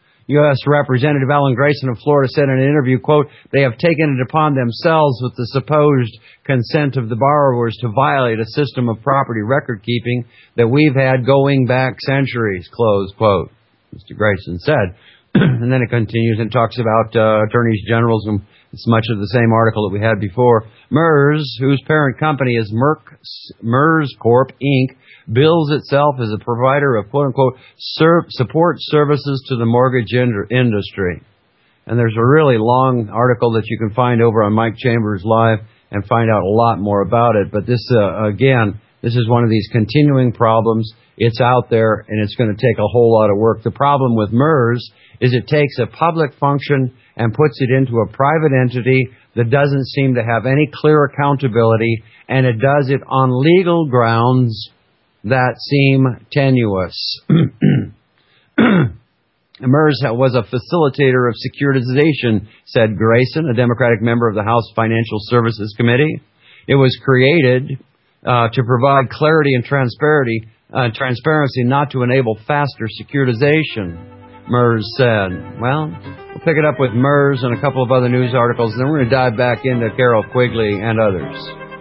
U S Representative Ellen Grayson of Florida said in an interview, quote, they have taken it upon themselves with the supposed consent of the borrowers to violate a system of property record keeping that we've had going back centuries, close quote, Mister Grayson said. And then it continues and talks about uh, attorneys generals, and it's much of the same article that we had before. MERS, whose parent company is Merck, MERS Corp, Incorporated, bills itself as a provider of quote-unquote ser- support services to the mortgage ind- industry. And there's a really long article that you can find over on Mike Chambers Live and find out a lot more about it. But this, uh, again, this is one of these continuing problems. It's out there, and it's going to take a whole lot of work. The problem with MERS is it takes a public function and puts it into a private entity that doesn't seem to have any clear accountability, and it does it on legal grounds that seem tenuous. MERS was a facilitator of securitization, said Grayson, a Democratic member of the House Financial Services Committee. It was created uh, to provide clarity and transparency, uh, transparency, not to enable faster securitization, MERS said. Well, we'll pick it up with MERS and a couple of other news articles, and then we're going to dive back into Carol Quigley and others.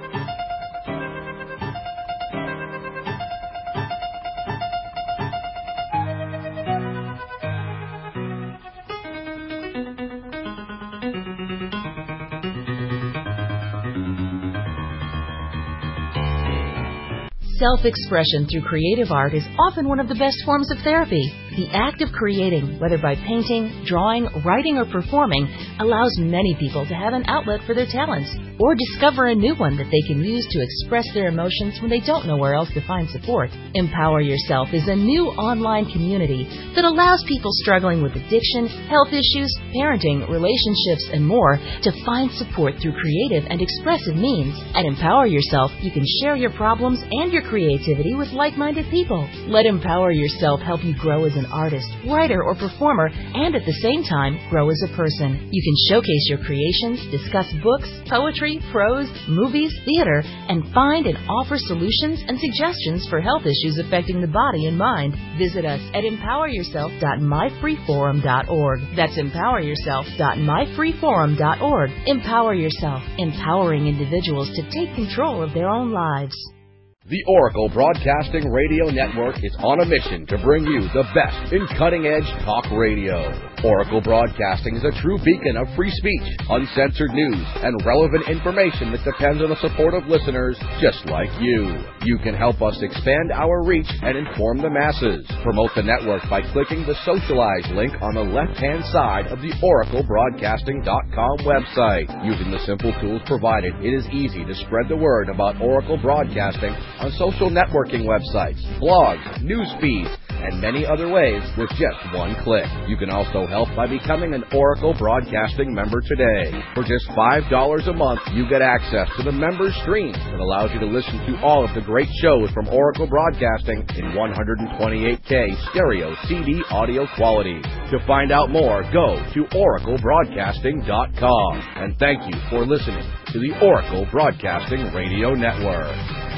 Self-expression through creative art is often one of the best forms of therapy. The act of creating, whether by painting, drawing, writing, or performing, allows many people to have an outlet for their talents or discover a new one that they can use to express their emotions when they don't know where else to find support. Empower Yourself is a new online community that allows people struggling with addiction, health issues, parenting, relationships, and more to find support through creative and expressive means. At Empower Yourself, you can share your problems and your creativity with like-minded people. Let Empower Yourself help you grow as an artist, writer, or performer, and at the same time, grow as a person. You can showcase your creations, discuss books, poetry, prose, movies, theater, and find and offer solutions and suggestions for health issues affecting the body and mind. Visit us at empower yourself dot my free forum dot org. That's empower yourself dot my free forum dot org. Empower Yourself, empowering individuals to take control of their own lives. The Oracle Broadcasting Radio Network is on a mission to bring you the best in cutting-edge talk radio. Oracle Broadcasting is a true beacon of free speech, uncensored news, and relevant information that depends on the support of listeners just like you. You can help us expand our reach and inform the masses. Promote the network by clicking the Socialize link on the left-hand side of the oracle broadcasting dot com website. Using the simple tools provided, it is easy to spread the word about Oracle Broadcasting on social networking websites, blogs, news feeds, and many other ways with just one click. You can also help by becoming an Oracle Broadcasting member today. For just five dollars a month, you get access to the member stream that allows you to listen to all of the great shows from Oracle Broadcasting in one twenty-eight K stereo C D audio quality. To find out more, go to oracle broadcasting dot com. And thank you for listening to the Oracle Broadcasting Radio Network.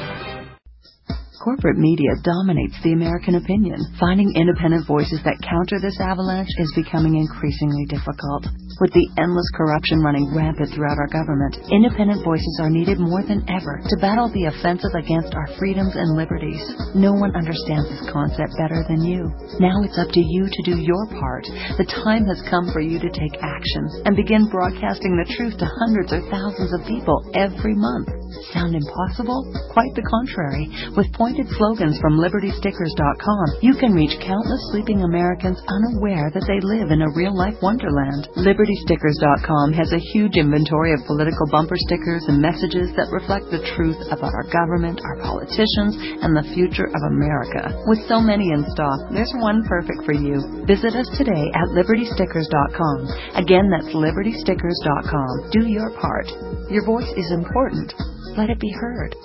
Corporate media dominates the American opinion. Finding independent voices that counter this avalanche is becoming increasingly difficult. With the endless corruption running rampant throughout our government, independent voices are needed more than ever to battle the offensive against our freedoms and liberties. No one understands this concept better than you. Now it's up to you to do your part. The time has come for you to take action and begin broadcasting the truth to hundreds or thousands of people every month. Sound impossible? Quite the contrary. With pointed slogans from liberty stickers dot com, you can reach countless sleeping Americans unaware that they live in a real-life wonderland. liberty stickers dot com has a huge inventory of political bumper stickers and messages that reflect the truth about our government, our politicians, and the future of America. With so many in stock, there's one perfect for you. Visit us today at liberty stickers dot com. Again, that's liberty stickers dot com. Do your part. Your voice is important. Let it be heard.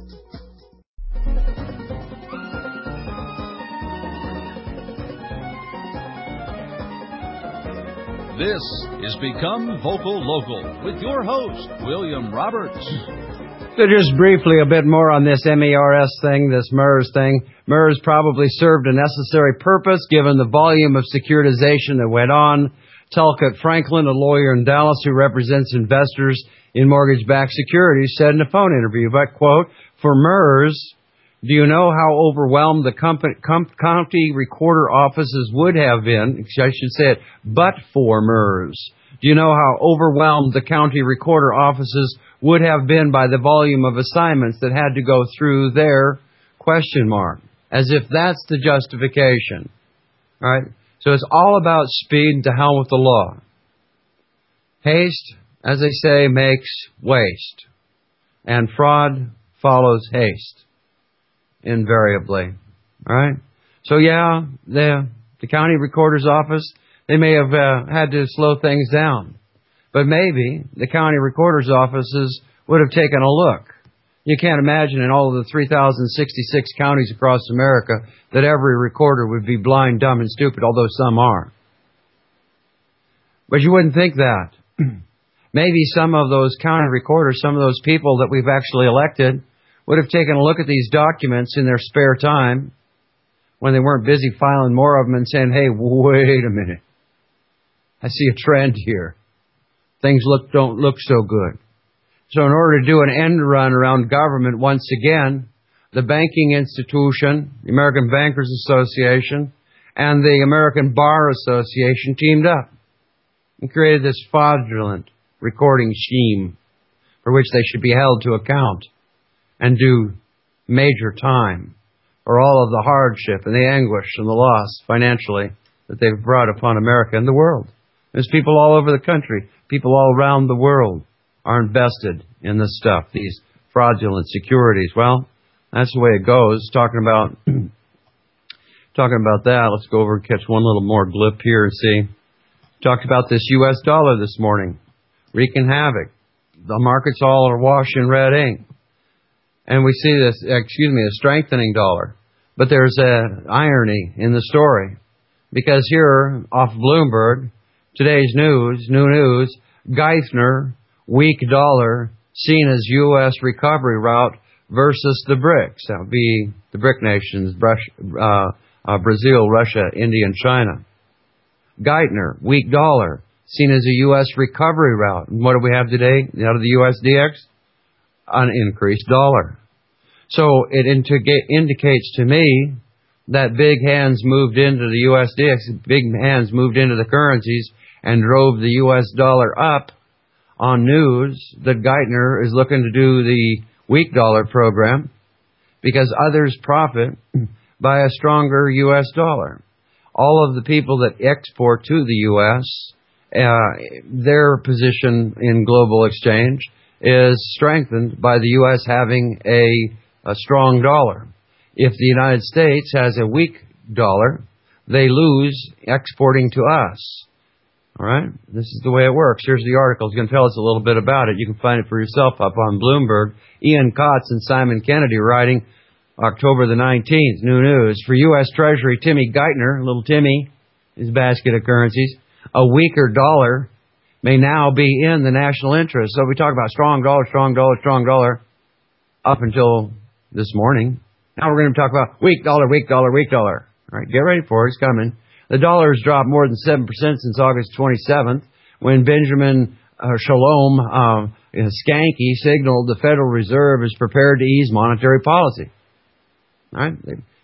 This is Become Vocal Local with your host, William Roberts. So just briefly a bit more on this MERS thing, this MERS thing. MERS probably served a necessary purpose given the volume of securitization that went on. Talcott Franklin, a lawyer in Dallas who represents investors in mortgage-backed securities, said in a phone interview, but, quote, for MERS, do you know how overwhelmed the company, com, county recorder offices would have been? I should say it, but for MERS. Do you know how overwhelmed the county recorder offices would have been by the volume of assignments that had to go through their question mark? As if that's the justification. All right? So it's all about speed and to hell with the law. Haste, as they say, makes waste. And fraud follows haste. Invariably. All right? So yeah, the, the county recorder's office, they may have uh, had to slow things down. But maybe the county recorder's offices would have taken a look. You can't imagine in all of the three thousand sixty-six counties across America that every recorder would be blind, dumb, and stupid, although some are. But you wouldn't think that. Maybe some of those county recorders, some of those people that we've actually elected, would have taken a look at these documents in their spare time when they weren't busy filing more of them and saying, hey, wait a minute. I see a trend here. Things look don't look so good. So in order to do an end run around government once again, the banking institution, the American Bankers Association, and the American Bar Association teamed up and created this fraudulent recording scheme for which they should be held to account and do major time for all of the hardship and the anguish and the loss financially that they've brought upon America and the world. There's people all over the country, people all around the world are invested in this stuff, these fraudulent securities. Well, that's the way it goes. Talking about talking about that, let's go over and catch one little more blip here and see. Talked about this U S dollar this morning, wreaking havoc. The markets all are awash in red ink. And we see this, excuse me, a strengthening dollar. But there's an irony in the story. Because here, off Bloomberg, today's news, new news, Geithner, weak dollar, seen as U S recovery route versus the BRICS. That would be the BRIC nations, uh, uh, Brazil, Russia, India, and China. Geithner, weak dollar, seen as a U S recovery route. And what do we have today out of the U S D X? An increased dollar. So it indicates to me that big hands moved into the U S D X, big hands moved into the currencies and drove the U S dollar up on news that Geithner is looking to do the weak dollar program because others profit by a stronger U S dollar. All of the people that export to the U S, uh, their position in global exchange is strengthened by the U S having a, a strong dollar. If the United States has a weak dollar, they lose exporting to us. All right? This is the way it works. Here's the article. It's going to tell us a little bit about it. You can find it for yourself up on Bloomberg. Ian Kotz and Simon Kennedy writing October the nineteenth, new news. For U S Treasury, Timmy Geithner, little Timmy, his basket of currencies, a weaker dollar may now be in the national interest. So we talk about strong dollar, strong dollar, strong dollar up until this morning. Now we're going to talk about weak dollar, weak dollar, weak dollar. All right, get ready for it. It's coming. The dollar has dropped more than seven percent since August twenty-seventh when Benjamin uh, Shalom uh, Skanky signaled the Federal Reserve is prepared to ease monetary policy. All right?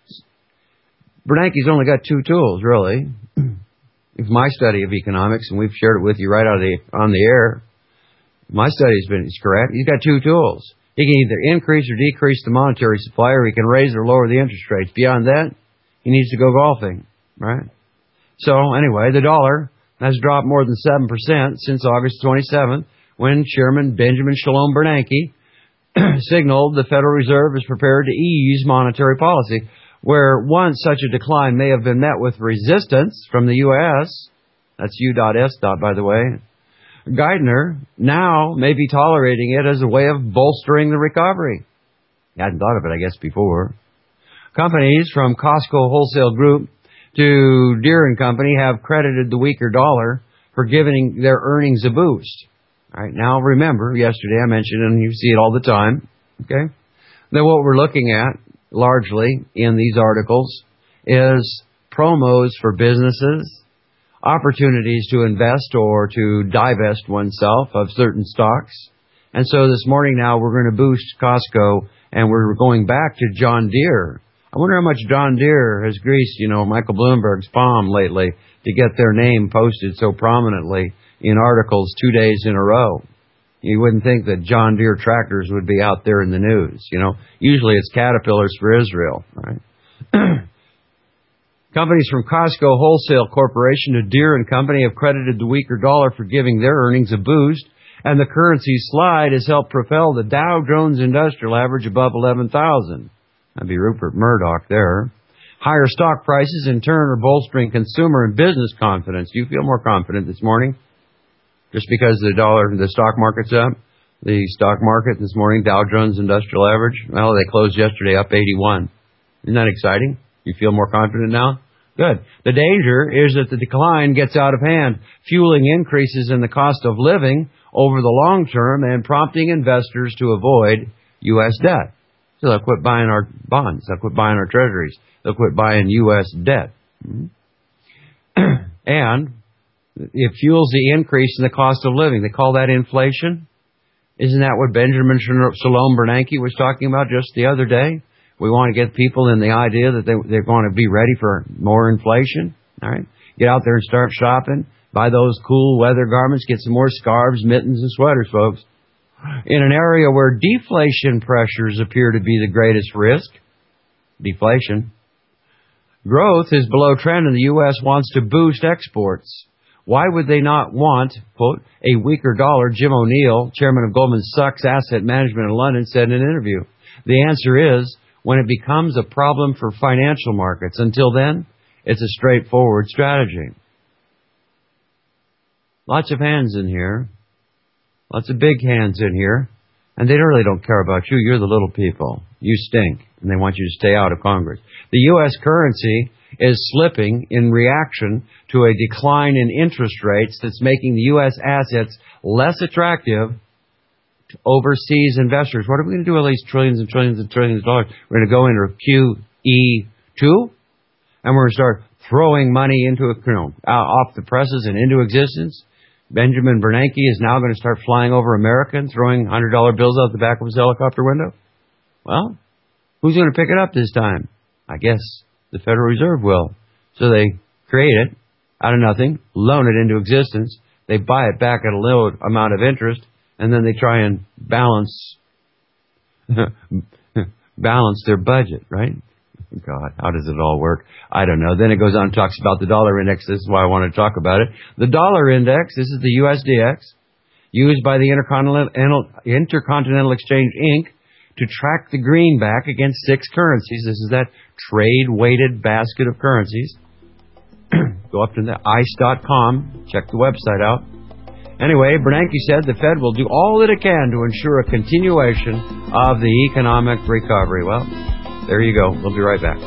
Bernanke's only got two tools, really. If my study of economics, and we've shared it with you right out of the, on the air, my study has been is correct. He's got two tools. He can either increase or decrease the monetary supply, or he can raise or lower the interest rates. Beyond that, he needs to go golfing, right? So anyway, the dollar has dropped more than seven percent since August twenty-seventh when Chairman Benjamin Shalom Bernanke signaled the Federal Reserve is prepared to ease monetary policy. Where once such a decline may have been met with resistance from the U S, that's U.S. by the way, Geithner now may be tolerating it as a way of bolstering the recovery. He hadn't thought of it, I guess, before. Companies from Costco Wholesale Group to Deere and Company have credited the weaker dollar for giving their earnings a boost. All right, now remember, yesterday I mentioned, and you see it all the time, okay, that what we're looking at largely in these articles is promos for businesses, opportunities to invest or to divest oneself of certain stocks. And so this morning now we're going to boost Costco, and we're going back to John Deere. I wonder how much John Deere has greased, you know, Michael Bloomberg's palm lately to get their name posted so prominently in articles two days in a row. You wouldn't think that John Deere tractors would be out there in the news, you know. Usually it's Caterpillars for Israel, right? Companies from Costco Wholesale Corporation to Deere and Company have credited the weaker dollar for giving their earnings a boost, and the currency slide has helped propel the Dow Jones Industrial Average above eleven thousand. That'd be Rupert Murdoch there. Higher stock prices, in turn, are bolstering consumer and business confidence. Do you feel more confident this morning? just because the dollar, the stock market's up. The stock market this morning, Dow Jones Industrial Average, well, they closed yesterday up eighty-one. Isn't that exciting? You feel more confident now? Good. The danger is that the decline gets out of hand, fueling increases in the cost of living over the long term and prompting investors to avoid U S debt. So they'll quit buying our bonds. They'll quit buying our treasuries. They'll quit buying U S debt. Mm-hmm. And it fuels the increase in the cost of living. They call that inflation. Isn't that what Benjamin Shalom Bernanke was talking about just the other day? We want to get people in the idea that they, they're going to be ready for more inflation. All right, get out there and start shopping. Buy those cool weather garments. Get some more scarves, mittens, and sweaters, folks. In an area where deflation pressures appear to be the greatest risk, deflation, growth is below trend and the U S wants to boost exports. Why would they not want, quote, a weaker dollar? Jim O'Neill, chairman of Goldman Sachs Asset Management in London, said in an interview. The answer is when it becomes a problem for financial markets. Until then, it's a straightforward strategy. Lots of hands in here. Lots of big hands in here. And they really don't care about you. You're the little people. You stink. And they want you to stay out of Congress. The U S currency is slipping in reaction to a decline in interest rates that's making the U S assets less attractive to overseas investors. What are we going to do with all these trillions and trillions and trillions of dollars? We're going to go into Q E two, and we're going to start throwing money into, you know, off the presses and into existence. Benjamin Bernanke is now going to start flying over America and throwing one hundred dollar bills out the back of his helicopter window. Well, who's going to pick it up this time? I guess the Federal Reserve will. So they create it out of nothing, loan it into existence, they buy it back at a low amount of interest, and then they try and balance balance their budget, right? God, how does it all work? I don't know. Then it goes on and talks about the dollar index. This is why I want to talk about it. The dollar index, this is the U S D X, used by the Intercontinental, Intercontinental Exchange, Incorporated, to track the greenback against six currencies. This is that trade-weighted basket of currencies. Go up to the ice dot com, check the website out. Anyway, Bernanke said the Fed will do all that it can to ensure a continuation of the economic recovery. Well, there you go. We'll be right back.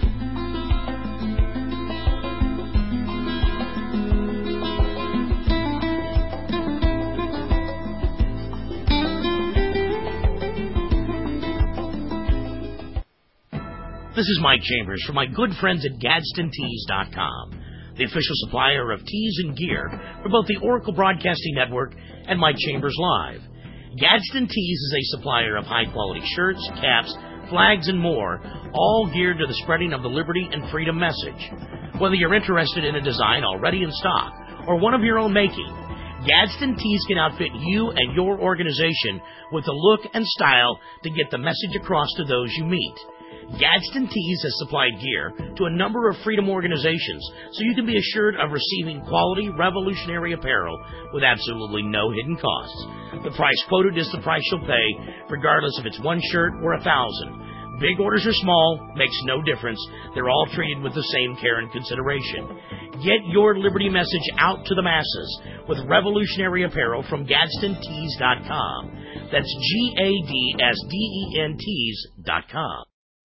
This is Mike Chambers from my good friends at Gadsden Tees dot com, the official supplier of tees and gear for both the Oracle Broadcasting Network and Mike Chambers Live. Gadsden Tees is a supplier of high-quality shirts, caps, flags, and more, all geared to the spreading of the liberty and freedom message. Whether you're interested in a design already in stock or one of your own making, Gadsden Tees can outfit you and your organization with the look and style to get the message across to those you meet. Gadsden Tees has supplied gear to a number of freedom organizations, so you can be assured of receiving quality, revolutionary apparel with absolutely no hidden costs. The price quoted is the price you'll pay, regardless if it's one shirt or a thousand. Big orders or small, makes no difference. They're all treated with the same care and consideration. Get your liberty message out to the masses with revolutionary apparel from Gadsden Tees dot com. That's G A D S D E N Tees dot com.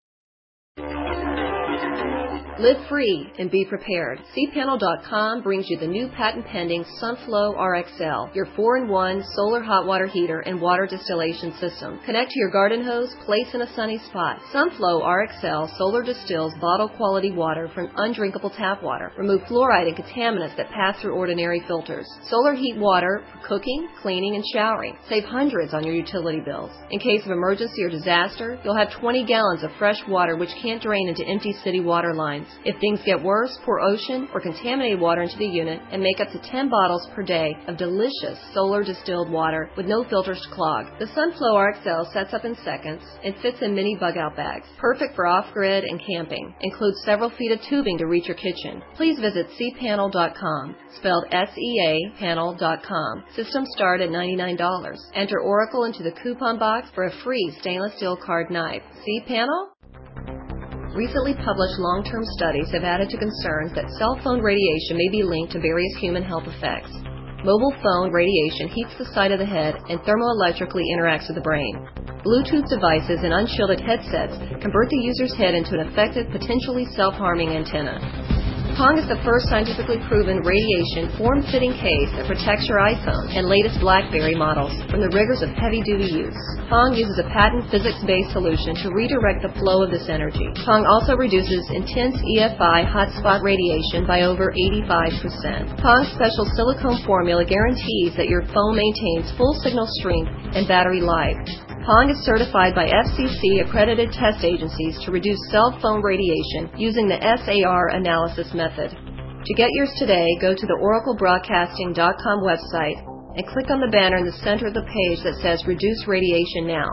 Live free and be prepared. C panel dot com brings you the new patent-pending Sunflow R X L, your four in one solar hot water heater and water distillation system. Connect to your garden hose, place in a sunny spot. Sunflow R X L solar distills bottle-quality water from undrinkable tap water. Remove fluoride and contaminants that pass through ordinary filters. Solar heat water for cooking, cleaning, and showering. Save hundreds on your utility bills. In case of emergency or disaster, you'll have twenty gallons of fresh water which can't drain into empty city water lines. If things get worse, pour ocean or contaminated water into the unit and make up to ten bottles per day of delicious solar distilled water with no filters to clog. The Sunflow R X L sets up in seconds and fits in mini bug-out bags. Perfect for off-grid and camping. Includes several feet of tubing to reach your kitchen. Please visit C panel dot com, spelled S E A panel dot com. Systems start at ninety-nine dollars. Enter Oracle into the coupon box for a free stainless steel card knife. C Panel? Recently published long-term studies have added to concerns that cell phone radiation may be linked to various human health effects. Mobile phone radiation heats the side of the head and thermoelectrically interacts with the brain. Bluetooth devices and unshielded headsets convert the user's head into an effective, potentially self-harming antenna. Pong is the first scientifically proven radiation form-fitting case that protects your iPhone and latest BlackBerry models from the rigors of heavy-duty use. Pong uses a patent physics-based solution to redirect the flow of this energy. Pong also reduces intense E F I hotspot radiation by over eighty-five percent. Pong's special silicone formula guarantees that your phone maintains full signal strength and battery life. Pong is certified by F C C-accredited test agencies to reduce cell phone radiation using the S A R analysis method. To get yours today, go to the oracle broadcasting dot com website and click on the banner in the center of the page that says Reduce Radiation Now.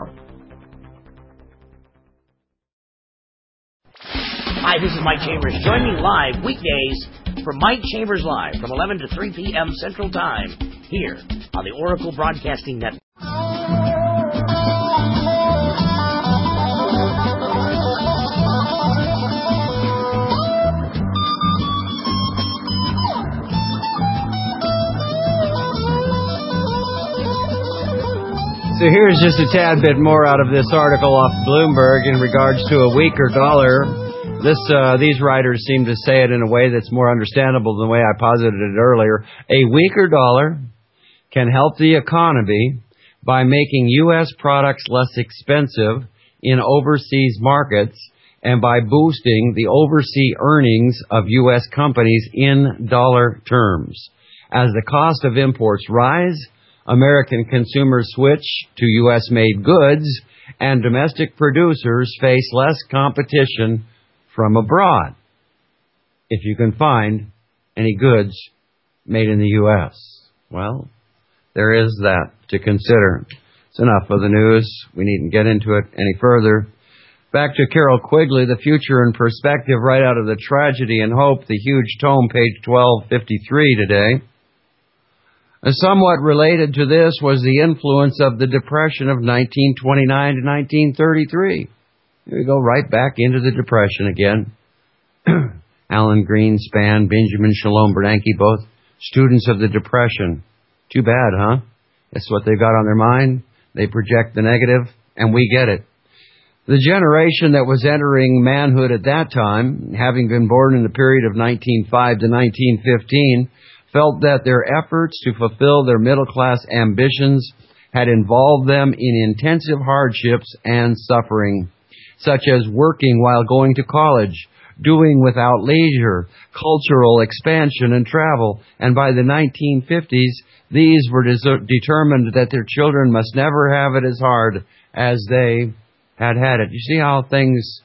Hi, this is Mike Chambers. Join me live weekdays for Mike Chambers Live from eleven to three p.m. Central Time here on the Oracle Broadcasting Network. So here's just a tad bit more out of this article off Bloomberg in regards to a weaker dollar. This, uh, these writers seem to say it in a way that's more understandable than the way I posited it earlier. A weaker dollar can help the economy by making U S products less expensive in overseas markets and by boosting the overseas earnings of U S companies in dollar terms. As the cost of imports rise, American consumers switch to U S-made goods, and domestic producers face less competition from abroad, if you can find any goods made in the U S. Well, there is that to consider. It's enough of the news. We needn't get into it any further. Back to Carol Quigley, The Future in Perspective, right out of the Tragedy and Hope, the huge tome, page twelve fifty-three today. Somewhat related to this was the influence of the Depression of nineteen twenty-nine to nineteen thirty-three. Here we go right back into the Depression again. Alan Greenspan, Benjamin Shalom Bernanke, both students of the Depression. Too bad, huh? That's what they've got on their mind. They project the negative, and we get it. The generation that was entering manhood at that time, having been born in the period of nineteen oh five to nineteen fifteen, felt that their efforts to fulfill their middle-class ambitions had involved them in intensive hardships and suffering, such as working while going to college, doing without leisure, cultural expansion and travel. And by the nineteen fifties, these were des- determined that their children must never have it as hard as they had had it. You see how things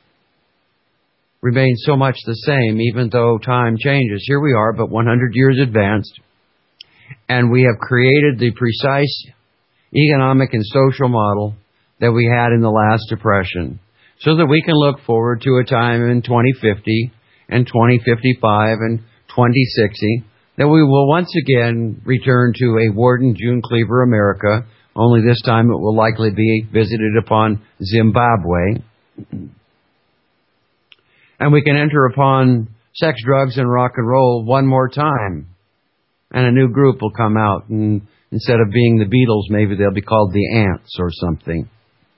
remain so much the same, even though time changes. Here we are, but one hundred years advanced, and we have created the precise economic and social model that we had in the last Depression, so that we can look forward to a time in twenty fifty and twenty fifty-five and twenty sixty that we will once again return to a Warden June Cleaver America, only this time it will likely be visited upon Zimbabwe. And we can enter upon sex, drugs, and rock and roll one more time. And a new group will come out. And instead of being the Beatles, maybe they'll be called the Ants or something.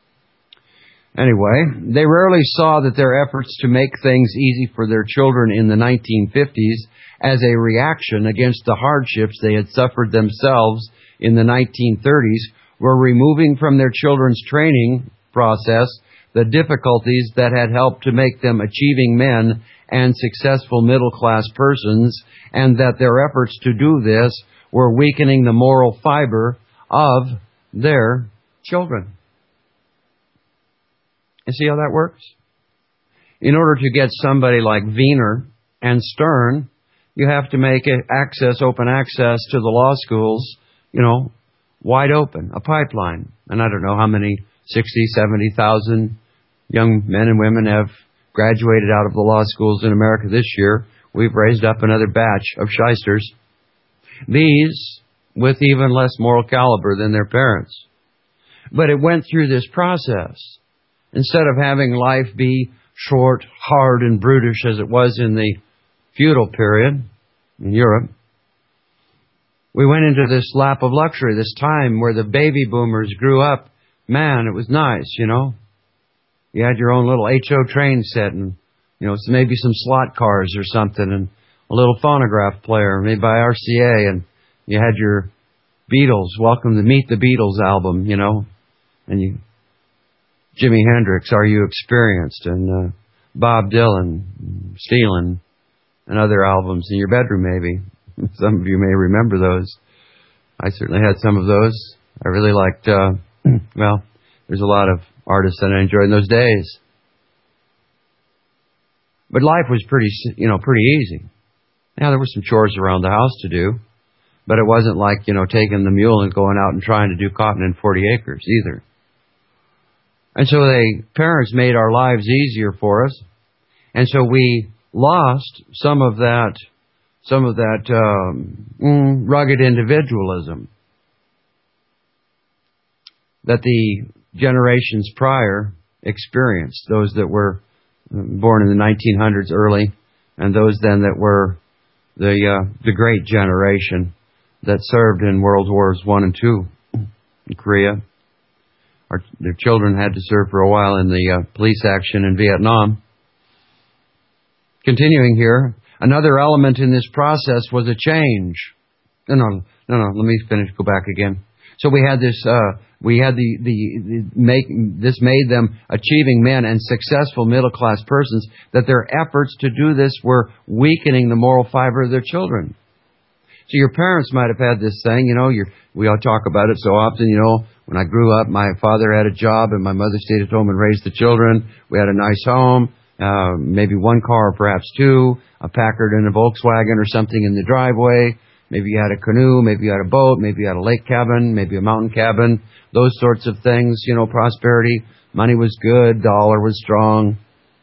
Anyway, they rarely saw that their efforts to make things easy for their children in the nineteen fifties as a reaction against the hardships they had suffered themselves in the nineteen thirties were removing from their children's training process the difficulties that had helped to make them achieving men and successful middle-class persons, and that their efforts to do this were weakening the moral fiber of their children. You see how that works? In order to get somebody like Wiener and Stern, you have to make access, open access to the law schools, you know, wide open, a pipeline. And I don't know how many, sixty, seventy thousand young men and women have graduated out of the law schools in America this year. We've raised up another batch of shysters. These with even less moral caliber than their parents. But it went through this process. Instead of having life be short, hard, and brutish as it was in the feudal period in Europe, we went into this lap of luxury, this time where the baby boomers grew up. Man, it was nice, you know. You had your own little H O train set and, you know, maybe some slot cars or something and a little phonograph player made by R C A, and you had your Beatles, Welcome to Meet the Beatles album, you know, and you, Jimi Hendrix, Are You Experienced, and uh, Bob Dylan, Steelin', and other albums in your bedroom maybe. Some of you may remember those. I certainly had some of those. I really liked, uh, well, there's a lot of artists that I enjoyed in those days. But life was pretty, you know, pretty easy. Now, there were some chores around the house to do, but it wasn't like, you know, taking the mule and going out and trying to do cotton in forty acres either. And so they, parents made our lives easier for us. And so we lost some of that, some of that um, rugged individualism that the generations prior experienced, those that were born in the nineteen hundreds early, and those then that were the uh, the great generation that served in World Wars One and Two in Korea. Our, their children had to serve for a while in the uh, police action in Vietnam. Continuing here, another element in this process was a change. No, no, no, no. Let me finish. Go back again. So we had this. Uh, we had the, the the make. This made them achieving men and successful middle class persons. That their efforts to do this were weakening the moral fiber of their children. So your parents might have had this thing. You know, you're, we all talk about it so often. You know, when I grew up, my father had a job and my mother stayed at home and raised the children. We had a nice home. Uh, maybe one car or perhaps two, a Packard and a Volkswagen or something in the driveway. Maybe you had a canoe, maybe you had a boat, maybe you had a lake cabin, maybe a mountain cabin, those sorts of things, you know, prosperity. Money was good, dollar was strong.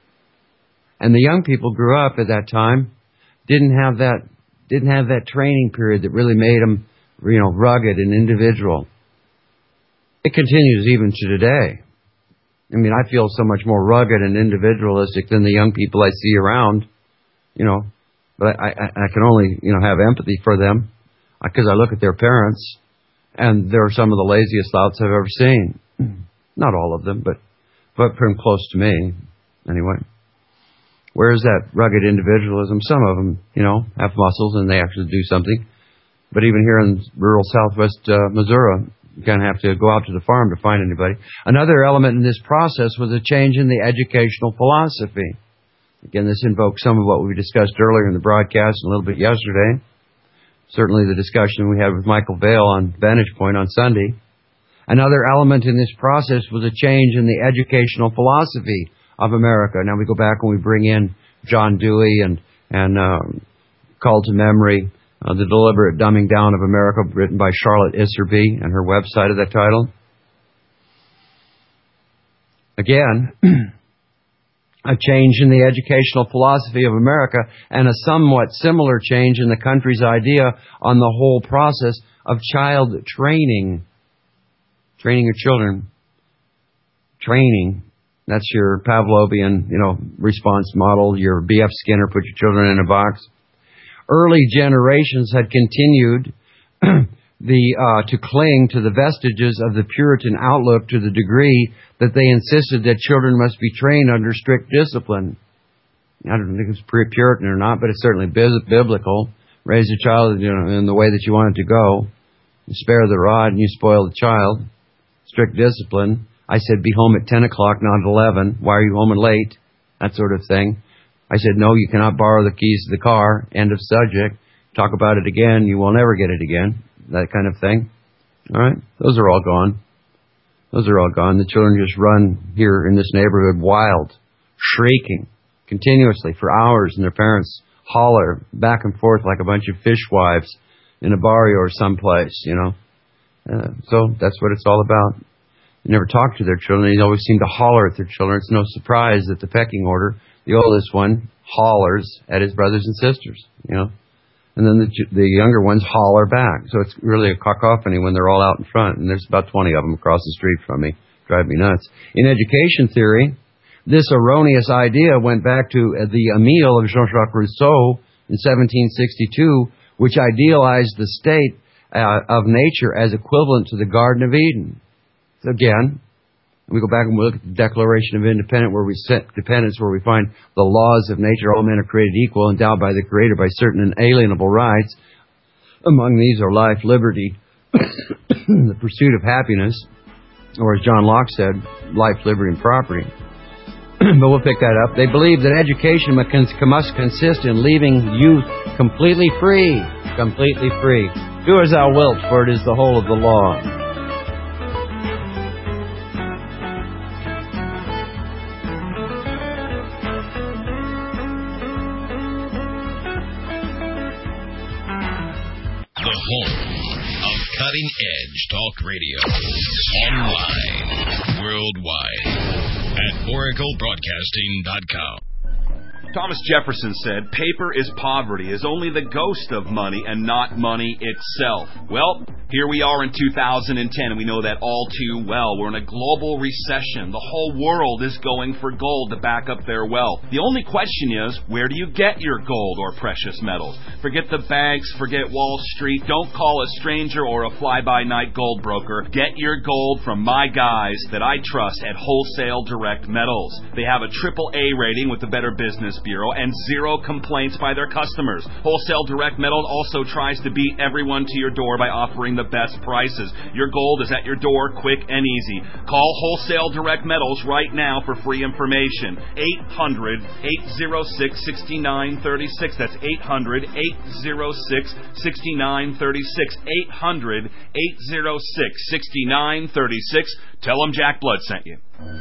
And the young people grew up at that time, didn't have that, didn't have that training period that really made them, you know, rugged and individual. It continues even to today. I mean, I feel so much more rugged and individualistic than the young people I see around, you know. But I, I, I can only, you know, have empathy for them because I look at their parents, and they're some of the laziest louts I've ever seen. Not all of them, but but from close to me, anyway. Where's that rugged individualism? Some of them, you know, have muscles and they actually do something. But even here in rural southwest uh, Missouri, you kind of have to go out to the farm to find anybody. Another element in this process was a change in the educational philosophy. Again, this invokes some of what we discussed earlier in the broadcast and a little bit yesterday. Certainly the discussion we had with Michael Vale on Vantage Point on Sunday. Another element in this process was a change in the educational philosophy of America. Now we go back and we bring in John Dewey and, and um, call to memory uh, The Deliberate Dumbing Down of America, written by Charlotte Isserby, and her website of that title. Again, a change in the educational philosophy of America and a somewhat similar change in the country's idea on the whole process of child training. Training your children. Training. That's your Pavlovian, you know, response model, your B F Skinner, put your children in a box. Early generations had continued the uh, to cling to the vestiges of the Puritan outlook to the degree that they insisted that children must be trained under strict discipline. I don't think it's Puritan or not, but it's certainly biblical. Raise a child, you know, in the way that you want it to go. You spare the rod and you spoil the child. Strict discipline. I said, be home at ten o'clock, not at eleven. Why are you home late? That sort of thing. I said, no, you cannot borrow the keys to the car. End of subject. Talk about it again, you will never get it again. That kind of thing. All right? Those are all gone. Those are all gone. The children just run here in this neighborhood wild, shrieking continuously for hours, and their parents holler back and forth like a bunch of fishwives in a barrio or someplace, you know. Uh, so that's what it's all about. They never talk to their children. They always seem to holler at their children. It's no surprise that the pecking order, the oldest one, hollers at his brothers and sisters, you know. And then the, the younger ones holler back. So it's really a cacophony when they're all out in front. And there's about twenty of them across the street from me. Drive me nuts. In education theory, this erroneous idea went back to the Emile of Jean-Jacques Rousseau in seventeen sixty-two, which idealized the state uh, of nature as equivalent to the Garden of Eden. So again, we go back and we look at the Declaration of Independence, where we set dependence, where we find the laws of nature. All men are created equal, endowed by the Creator by certain inalienable rights. Among these are life, liberty, the pursuit of happiness, or as John Locke said, life, liberty, and property. But we'll pick that up. They believe that education must consist in leaving youth completely free, completely free. Do as thou wilt, for it is the whole of the law. The home of cutting edge talk radio. Online, worldwide, at oracle broadcasting dot com. Thomas Jefferson said, paper is poverty, is only the ghost of money and not money itself. Well, here we are in two thousand ten, and we know that all too well. We're in a global recession. The whole world is going for gold to back up their wealth. The only question is, where do you get your gold or precious metals? Forget the banks, forget Wall Street. Don't call a stranger or a fly-by-night gold broker. Get your gold from my guys that I trust at Wholesale Direct Metals. They have a triple A rating with the Better Business Bureau and zero complaints by their customers. Wholesale Direct Metals also tries to beat everyone to your door by offering the best prices. Your gold is at your door, quick and easy. Call Wholesale Direct Metals right now for free information. eight hundred, eight oh six, six nine three six. That's eight hundred, eight oh six, six nine three six. eight hundred, eight oh six, six nine three six. Tell them Jack Blood sent you.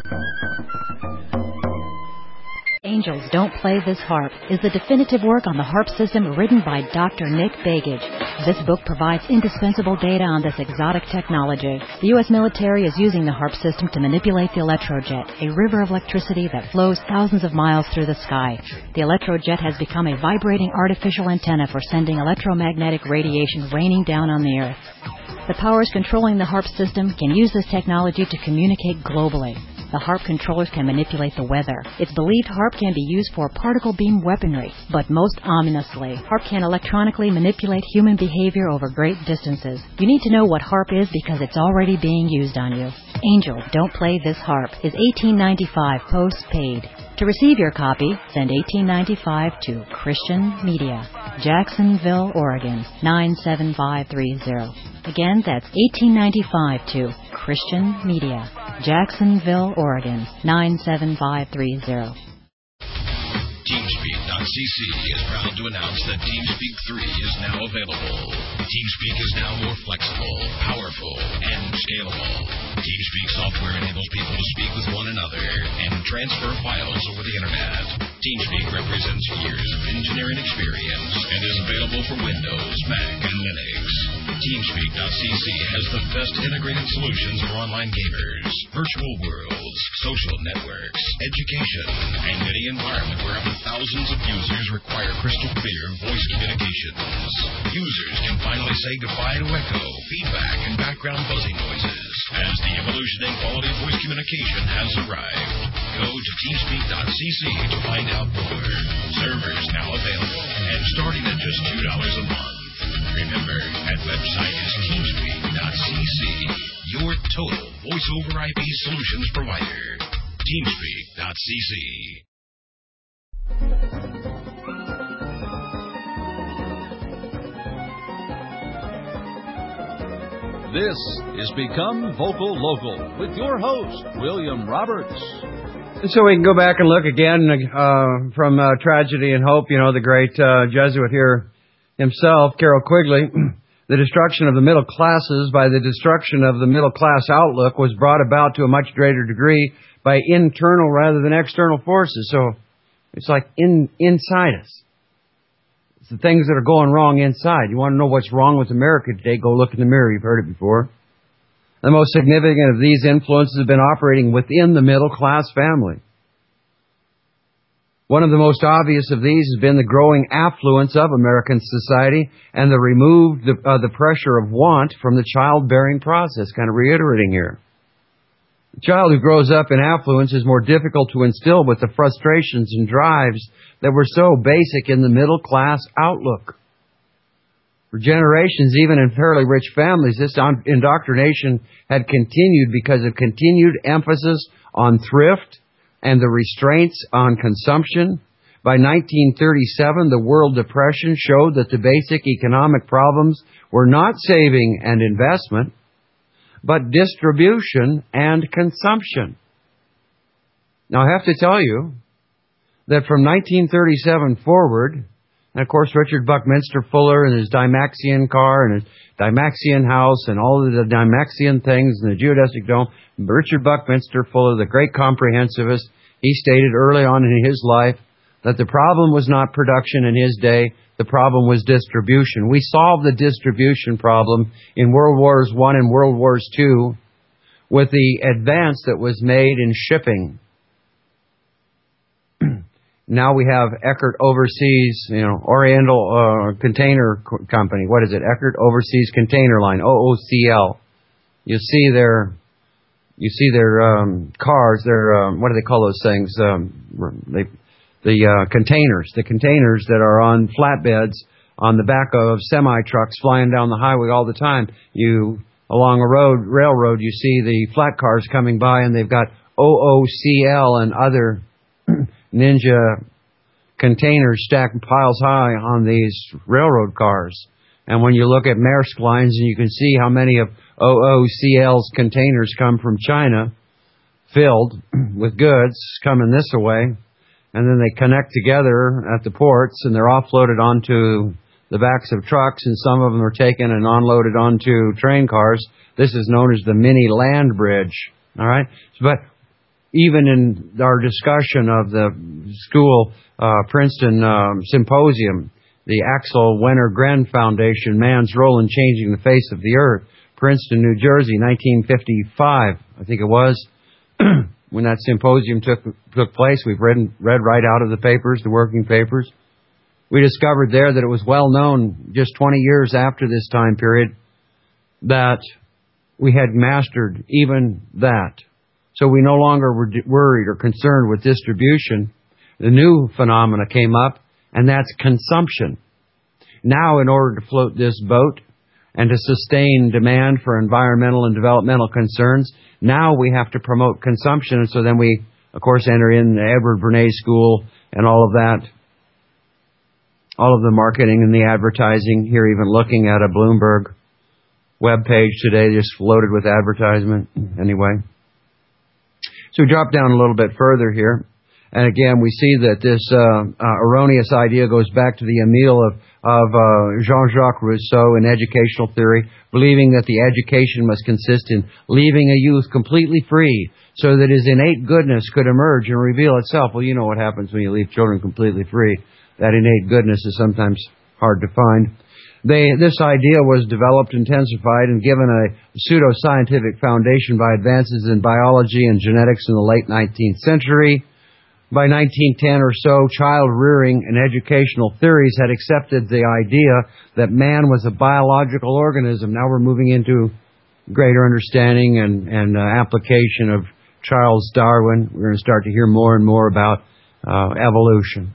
Angels Don't Play This Harp is the definitive work on the harp system written by Doctor Nick Begich. This book provides indispensable data on this exotic technology. The U S military is using the harp system to manipulate the electrojet, a river of electricity that flows thousands of miles through the sky. The electrojet has become a vibrating artificial antenna for sending electromagnetic radiation raining down on the Earth. The powers controlling the harp system can use this technology to communicate globally. The harp controllers can manipulate the weather. It's believed harp can be used for particle beam weaponry, but most ominously, harp can electronically manipulate human behavior over great distances. You need to know what harp is because it's already being used on you. Angel Don't Play This Harp is eighteen ninety-five post-paid. To receive your copy, send eighteen ninety-five to Christian Media, Jacksonville, Oregon, nine seven five three zero. Again, that's eighteen ninety-five to Christian Media, Jacksonville, Oregon, nine seven five three zero. TeamSpeak dot c c is proud to announce that TeamSpeak three is now available. TeamSpeak is now more flexible, powerful, and scalable. TeamSpeak software enables people to speak with one another and transfer files over the internet. TeamSpeak represents years of engineering experience and is available for Windows, Mac, and Linux. TeamSpeak dot c c has the best integrated solutions for online gamers, virtual worlds, social networks, education, and any environment where up to thousands of users require crystal clear voice communications. Users can finally say goodbye to echo, feedback, and background buzzing noises as the evolution in quality voice communication has arrived. Go to TeamSpeak dot c c to find out more. Servers now available and starting at just two dollars a month. Remember, that website is TeamSpeak dot c c, your total voice over I P solutions provider. TeamSpeak dot c c. This is Become Vocal Local with your host, William Roberts. So we can go back and look again uh, from uh, Tragedy and Hope, you know, the great uh, Jesuit here himself, Carroll Quigley. The destruction of the middle classes by the destruction of the middle class outlook was brought about to a much greater degree by internal rather than external forces. So it's like in inside us. It's the things that are going wrong inside. You want to know what's wrong with America today, go look in the mirror. You've heard it before. The most significant of these influences have been operating within the middle class family. One of the most obvious of these has been the growing affluence of American society and the removed the, uh, the pressure of want from the childbearing process. Kind of reiterating here. The child who grows up in affluence is more difficult to instill with the frustrations and drives that were so basic in the middle class outlook. For generations, even in fairly rich families, this indoctrination had continued because of continued emphasis on thrift and the restraints on consumption. By nineteen thirty-seven, the World Depression showed that the basic economic problems were not saving and investment, but distribution and consumption. Now, I have to tell you that from nineteen thirty-seven forward, and of course Richard Buckminster Fuller and his Dymaxion car and his Dymaxion house and all of the Dymaxion things and the geodesic dome, Richard Buckminster Fuller, the great comprehensivist, he stated early on in his life that the problem was not production in his day, the problem was distribution. We solved the distribution problem in World Wars One and World Wars Two with the advance that was made in shipping. Now we have Eckert Overseas, you know, Oriental uh, Container Co- Company. What is it? Eckert Overseas Container Line, O O C L. You see their, you see their um, cars. Their um, what do they call those things? Um, they, the uh, containers, the containers that are on flatbeds on the back of semi trucks flying down the highway all the time. You along a road, railroad, you see the flat cars coming by, and they've got O O C L and other Ninja containers stacked piles high on these railroad cars. And when you look at Maersk lines, and you can see how many of O O C L's containers come from China, filled with goods coming this way, and then they connect together at the ports, and they're offloaded onto the backs of trucks, and some of them are taken and unloaded onto train cars. This is known as the mini land bridge. All right, but even in our discussion of the school uh, Princeton um, symposium, the Axel Wenner Gren Foundation, Man's Role in Changing the Face of the Earth, Princeton, New Jersey, nineteen fifty-five, I think it was, when that symposium took took place. We've read, read right out of the papers, the working papers. We discovered there that it was well known just twenty years after this time period that we had mastered even that. So we no longer were worried or concerned with distribution. The new phenomena came up, and that's consumption. Now, in order to float this boat and to sustain demand for environmental and developmental concerns, now we have to promote consumption. And so then we, of course, enter in the Edward Bernays School and all of that, all of the marketing and the advertising. Here, even looking at a Bloomberg web page today, just loaded with advertisement. Anyway. So we drop down a little bit further here. And again, we see that this uh, uh, erroneous idea goes back to the Emile of, of uh, Jean-Jacques Rousseau in educational theory, believing that the education must consist in leaving a youth completely free so that his innate goodness could emerge and reveal itself. Well, you know what happens when you leave children completely free. That innate goodness is sometimes hard to find. They, this idea was developed, intensified, and given a pseudo-scientific foundation by advances in biology and genetics in the late nineteenth century. By nineteen ten or so, child-rearing and educational theories had accepted the idea that man was a biological organism. Now we're moving into greater understanding and, and uh, application of Charles Darwin. We're going to start to hear more and more about uh, evolution.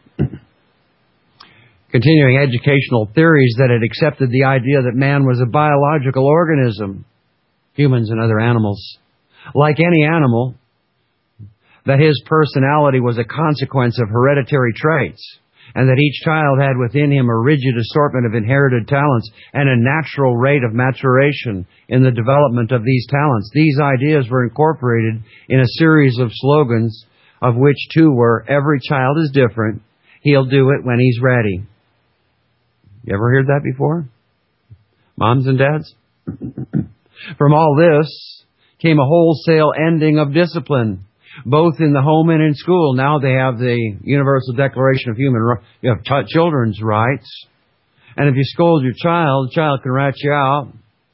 Continuing educational theories that had accepted the idea that man was a biological organism, humans and other animals. Like any animal, that his personality was a consequence of hereditary traits, and that each child had within him a rigid assortment of inherited talents and a natural rate of maturation in the development of these talents. These ideas were incorporated in a series of slogans, of which two were, "Every child is different. He'll do it when he's ready." You ever heard that before? Moms and dads? From all this came a wholesale ending of discipline, both in the home and in school. Now they have the Universal Declaration of Human Rights. You have t- children's rights. And if you scold your child, the child can rat you out.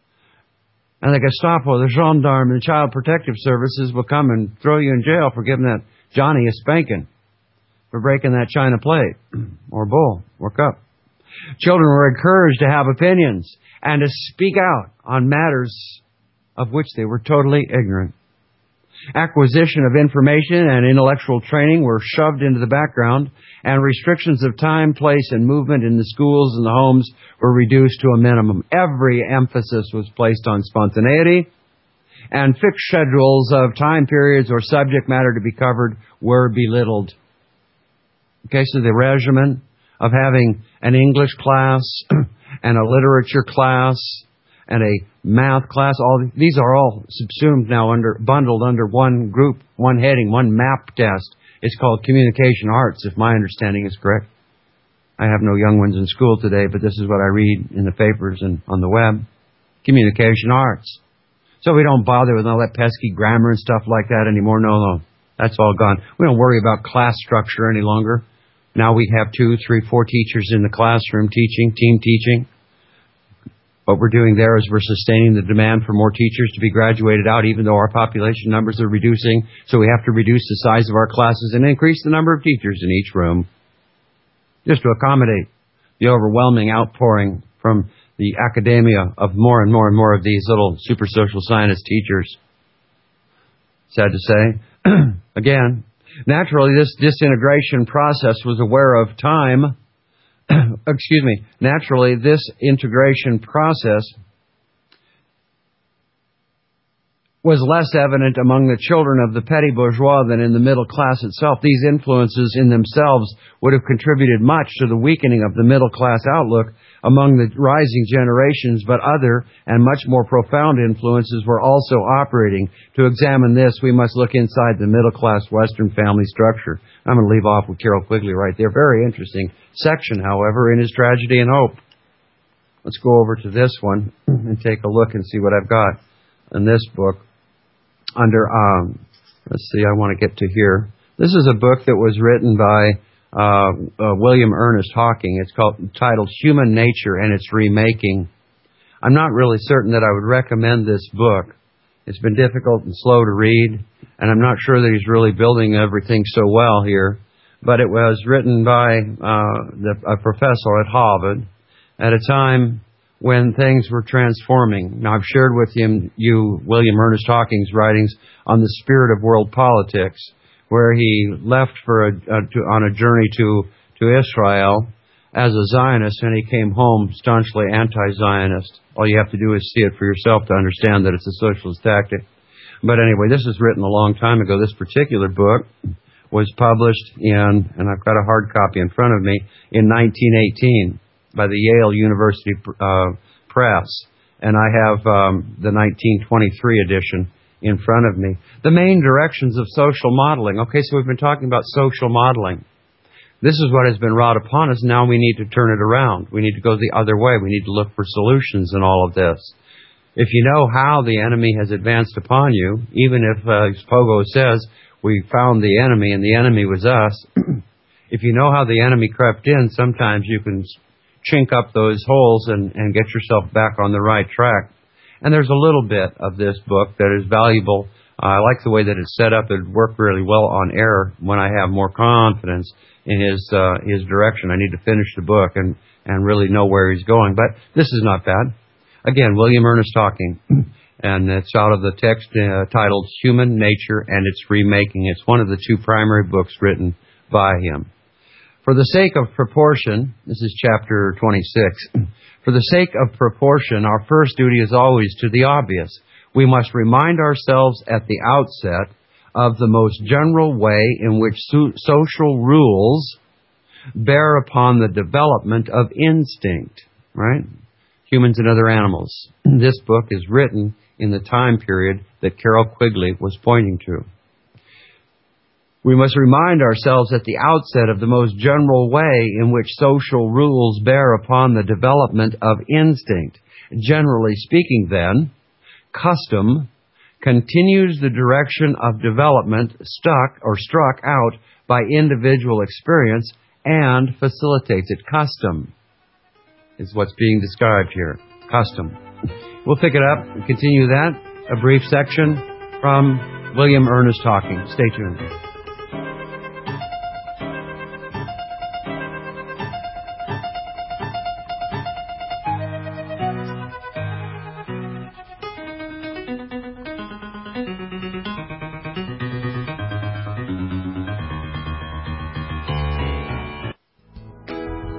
And the Gestapo, the gendarme, and the Child Protective Services will come and throw you in jail for giving that Johnny a spanking, for breaking that china plate, or bowl, or cup. Children were encouraged to have opinions and to speak out on matters of which they were totally ignorant. Acquisition of information and intellectual training were shoved into the background, and restrictions of time, place, and movement in the schools and the homes were reduced to a minimum. Every emphasis was placed on spontaneity, and fixed schedules of time periods or subject matter to be covered were belittled. Okay, so the regimen of having an English class and a literature class and a math class, all these are all subsumed now under, bundled under one group, one heading, one map test. It's called communication arts, if my understanding is correct. I have no young ones in school today, but this is what I read in the papers and on the web. Communication arts. So we don't bother with all that pesky grammar and stuff like that anymore. No, no. That's all gone. We don't worry about class structure any longer. Now we have two, three, four teachers in the classroom teaching, team teaching. What we're doing there is we're sustaining the demand for more teachers to be graduated out, even though our population numbers are reducing. So we have to reduce the size of our classes and increase the number of teachers in each room, just to accommodate the overwhelming outpouring from the academia of more and more and more of these little super social scientist teachers. Sad to say. Again, naturally, this disintegration process was aware of time. Excuse me. Naturally, this integration process was less evident among the children of the petty bourgeois than in the middle class itself. These influences in themselves would have contributed much to the weakening of the middle class outlook among the rising generations, but other and much more profound influences were also operating. To examine this, we must look inside the middle class Western family structure. I'm going to leave off with Carroll Quigley right there. Very interesting section, however, in his Tragedy and Hope. Let's go over to this one and take a look and see what I've got in this book. Under, um, let's see, I want to get to here. This is a book that was written by uh, uh, William Ernest Hawking. It's called titled Human Nature and Its Remaking. I'm not really certain that I would recommend this book. It's been difficult and slow to read, and I'm not sure that he's really building everything so well here. But it was written by uh, the, a professor at Harvard at a time when things were transforming. Now, I've shared with you, you William Ernest Hawking's writings on the spirit of world politics, where he left for a, a, to, on a journey to, to Israel as a Zionist, and he came home staunchly anti-Zionist. All you have to do is see it for yourself to understand that it's a socialist tactic. But anyway, this was written a long time ago. This particular book was published in, and I've got a hard copy in front of me, in nineteen eighteen. By the Yale University uh, Press, and I have um, the nineteen twenty-three edition in front of me. The main directions of social modeling. Okay, so we've been talking about social modeling. This is what has been wrought upon us. Now we need to turn it around. We need to go the other way. We need to look for solutions in all of this. If you know how the enemy has advanced upon you, even if, uh, as Pogo says, we found the enemy and the enemy was us, if you know how the enemy crept in, sometimes you can chink up those holes and, and get yourself back on the right track. And there's a little bit of this book that is valuable. Uh, I like the way that it's set up. It worked really well on air when I have more confidence in his uh, his direction. I need to finish the book and, and really know where he's going. But this is not bad. Again, William Ernest Hawking. And it's out of the text uh, titled Human Nature and Its Remaking. It's one of the two primary books written by him. For the sake of proportion, this is chapter twenty-six, for the sake of proportion, our first duty is always to the obvious. We must remind ourselves at the outset of the most general way in which so- social rules bear upon the development of instinct, right? Humans and other animals. This book is written in the time period that Carroll Quigley was pointing to. We must remind ourselves at the outset of the most general way in which social rules bear upon the development of instinct. Generally speaking, then, custom continues the direction of development stuck or struck out by individual experience and facilitates it. Custom is what's being described here. Custom. We'll pick it up and continue that. A brief section from William Ernest Hawking. Stay tuned.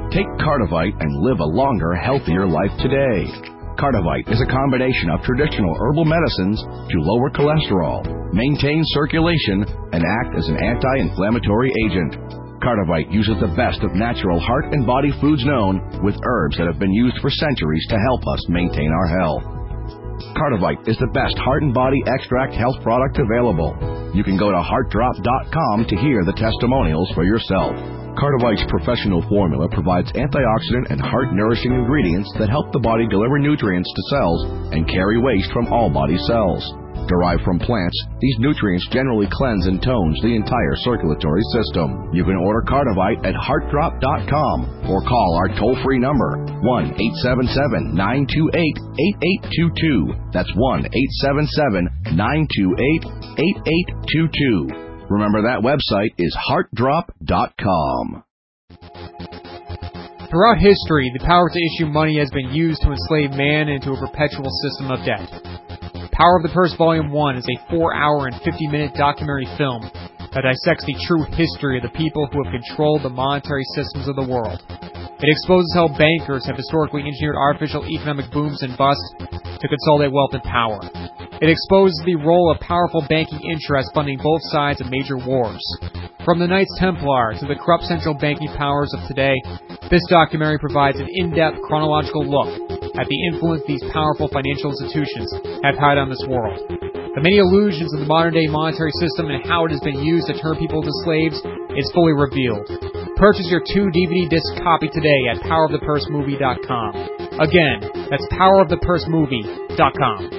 Take Cardivite and live a longer, healthier life today. Cardivite is a combination of traditional herbal medicines to lower cholesterol, maintain circulation, and act as an anti-inflammatory agent. Cardivite uses the best of natural heart and body foods known, with herbs that have been used for centuries to help us maintain our health. Cardivite is the best heart and body extract health product available. You can go to heart drop dot com to hear the testimonials for yourself. Cardivite's professional formula provides antioxidant and heart-nourishing ingredients that help the body deliver nutrients to cells and carry waste from all body cells. Derived from plants, these nutrients generally cleanse and tones the entire circulatory system. You can order Cardivite at heart drop dot com or call our toll-free number, one eight seven seven, nine two eight, eight eight two two. That's one eight seven seven, nine two eight, eight eight two two. Remember, that website is heart drop dot com. Throughout history, the power to issue money has been used to enslave man into a perpetual system of debt. Power of the Purse Volume one is a four hour and fifty minute documentary film that dissects the true history of the people who have controlled the monetary systems of the world. It exposes how bankers have historically engineered artificial economic booms and busts to consolidate wealth and power. It exposes the role of powerful banking interests funding both sides of major wars. From the Knights Templar to the corrupt central banking powers of today, this documentary provides an in-depth chronological look at the influence these powerful financial institutions have had on this world. The many illusions of the modern-day monetary system and how it has been used to turn people into slaves is fully revealed. Purchase your two D V D disc copy today at power of the purse movie dot com. Again, that's power of the purse movie dot com.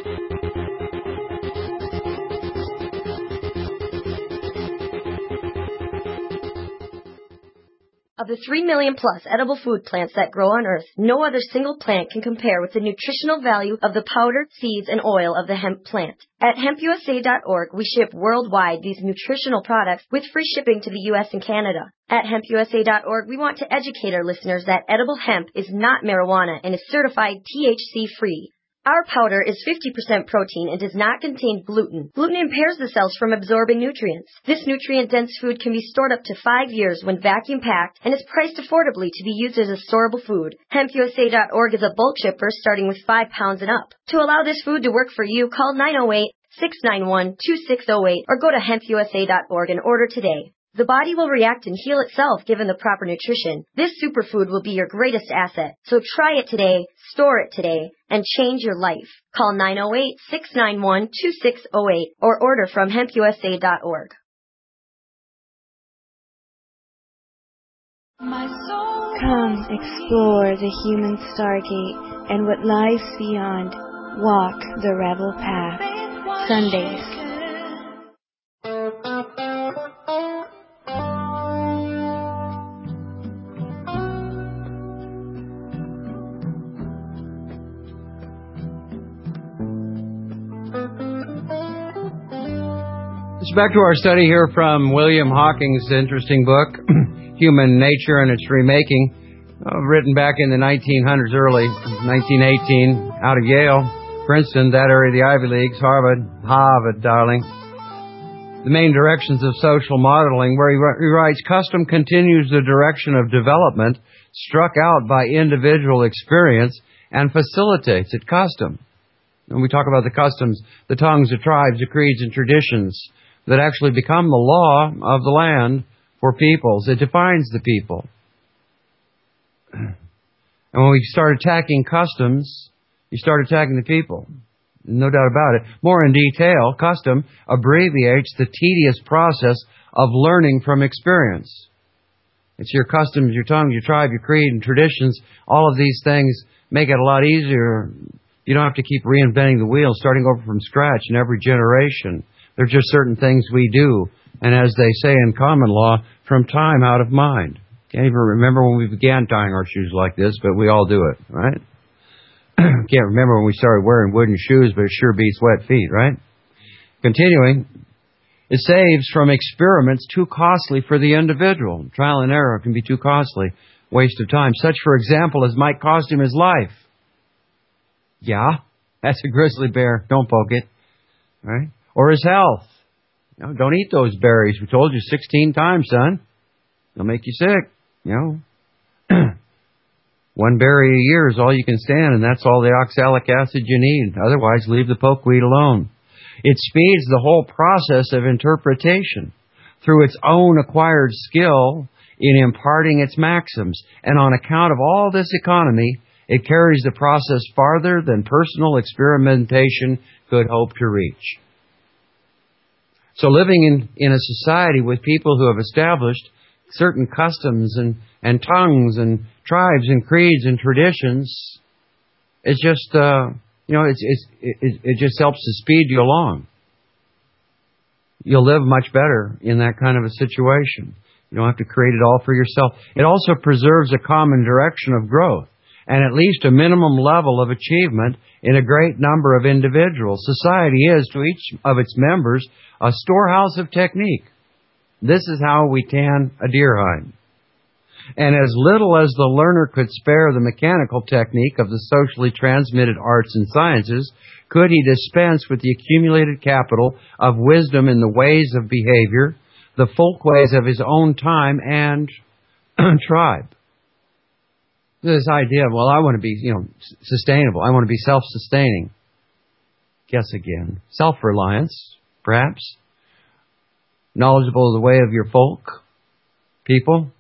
Of the three million plus edible food plants that grow on Earth, no other single plant can compare with the nutritional value of the powder, seeds, and oil of the hemp plant. At hemp U S A dot org, we ship worldwide these nutritional products with free shipping to the U S and Canada. At hemp U S A dot org, we want to educate our listeners that edible hemp is not marijuana and is certified T H C-free. Our powder is fifty percent protein and does not contain gluten. Gluten impairs the cells from absorbing nutrients. This nutrient-dense food can be stored up to five years when vacuum-packed and is priced affordably to be used as a storable food. hemp U S A dot org is a bulk shipper starting with five pounds and up. To allow this food to work for you, call nine oh eight, six nine one, two six oh eight or go to hemp U S A dot org and order today. The body will react and heal itself given the proper nutrition. This superfood will be your greatest asset. So try it today, store it today, and change your life. Call nine oh eight, six nine one, two six oh eight or order from hemp U S A dot org. Come explore the human stargate and what lies beyond. Walk the rebel path. Sundays. Back to our study here from William Hawking's interesting book, Human Nature and its Remaking, uh, written back in the nineteen hundreds, early nineteen eighteen, out of Yale, Princeton, that area of the Ivy Leagues, Harvard, Harvard, darling. The main directions of social modeling, where he, he writes, custom continues the direction of development struck out by individual experience and facilitates it. Custom. When we talk about the customs, the tongues, the tribes, the creeds, and traditions that actually become the law of the land for peoples. It defines the people. And when we start attacking customs, you start attacking the people. No doubt about it. More in detail, custom abbreviates the tedious process of learning from experience. It's your customs, your tongue, your tribe, your creed, and traditions. All of these things make it a lot easier. You don't have to keep reinventing the wheel, starting over from scratch in every generation. They're just certain things we do. And as they say in common law, from time out of mind. Can't even remember when we began tying our shoes like this, but we all do it, right? Can't remember when we started wearing wooden shoes, but it sure beats wet feet, right? Continuing, it saves from experiments too costly for the individual. Trial and error can be too costly. Waste of time. Such, for example, as might cost him his life. Yeah, that's a grizzly bear. Don't poke it. Right? Or his health. You know, don't eat those berries. We told you sixteen times, son. They'll make you sick. You know. One berry a year is all you can stand, and that's all the oxalic acid you need. Otherwise, leave the pokeweed alone. It speeds the whole process of interpretation through its own acquired skill in imparting its maxims. And on account of all this economy, it carries the process farther than personal experimentation could hope to reach. So living in, in a society with people who have established certain customs and, and tongues and tribes and creeds and traditions, it's just, uh, you know, it's, it's, it, it just helps to speed you along. You'll live much better in that kind of a situation. You don't have to create it all for yourself. It also preserves a common direction of growth and at least a minimum level of achievement in a great number of individuals. Society is, to each of its members, a storehouse of technique. This is how we tan a deer hide. And as little as the learner could spare the mechanical technique of the socially transmitted arts and sciences, could he dispense with the accumulated capital of wisdom in the ways of behavior, the folkways of his own time and tribe. This idea of, well, I want to be, you know, sustainable. I want to be self-sustaining. Guess again. Self-reliance, perhaps. Knowledgeable of the way of your folk, people.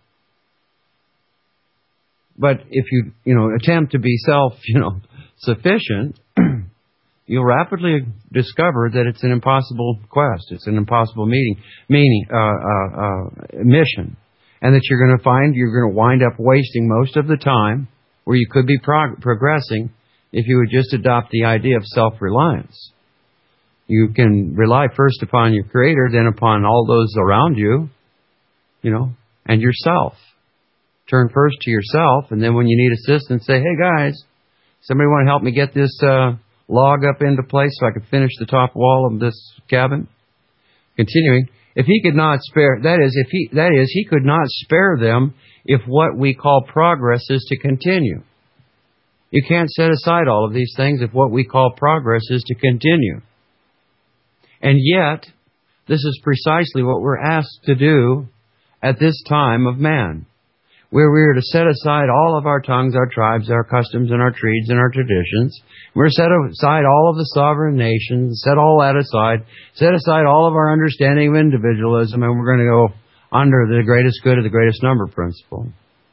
But if you, you know, attempt to be self, you know, sufficient, you'll rapidly discover that it's an impossible quest. It's an impossible meeting, meaning, uh, uh, uh, mission. And that you're going to find you're going to wind up wasting most of the time where you could be prog- progressing if you would just adopt the idea of self-reliance. You can rely first upon your Creator, then upon all those around you, you know, and yourself. Turn first to yourself, and then when you need assistance, say, hey guys, somebody want to help me get this uh, log up into place so I can finish the top wall of this cabin? Continuing, if he could not spare, that is, if he, that is, he could not spare them if what we call progress is to continue. You can't set aside all of these things if what we call progress is to continue. And yet, this is precisely what we're asked to do at this time of man, where we are to set aside all of our tongues, our tribes, our customs, and our creeds, and our traditions. We're to set aside all of the sovereign nations, set all that aside, set aside all of our understanding of individualism, and we're going to go under the greatest good of the greatest number principle.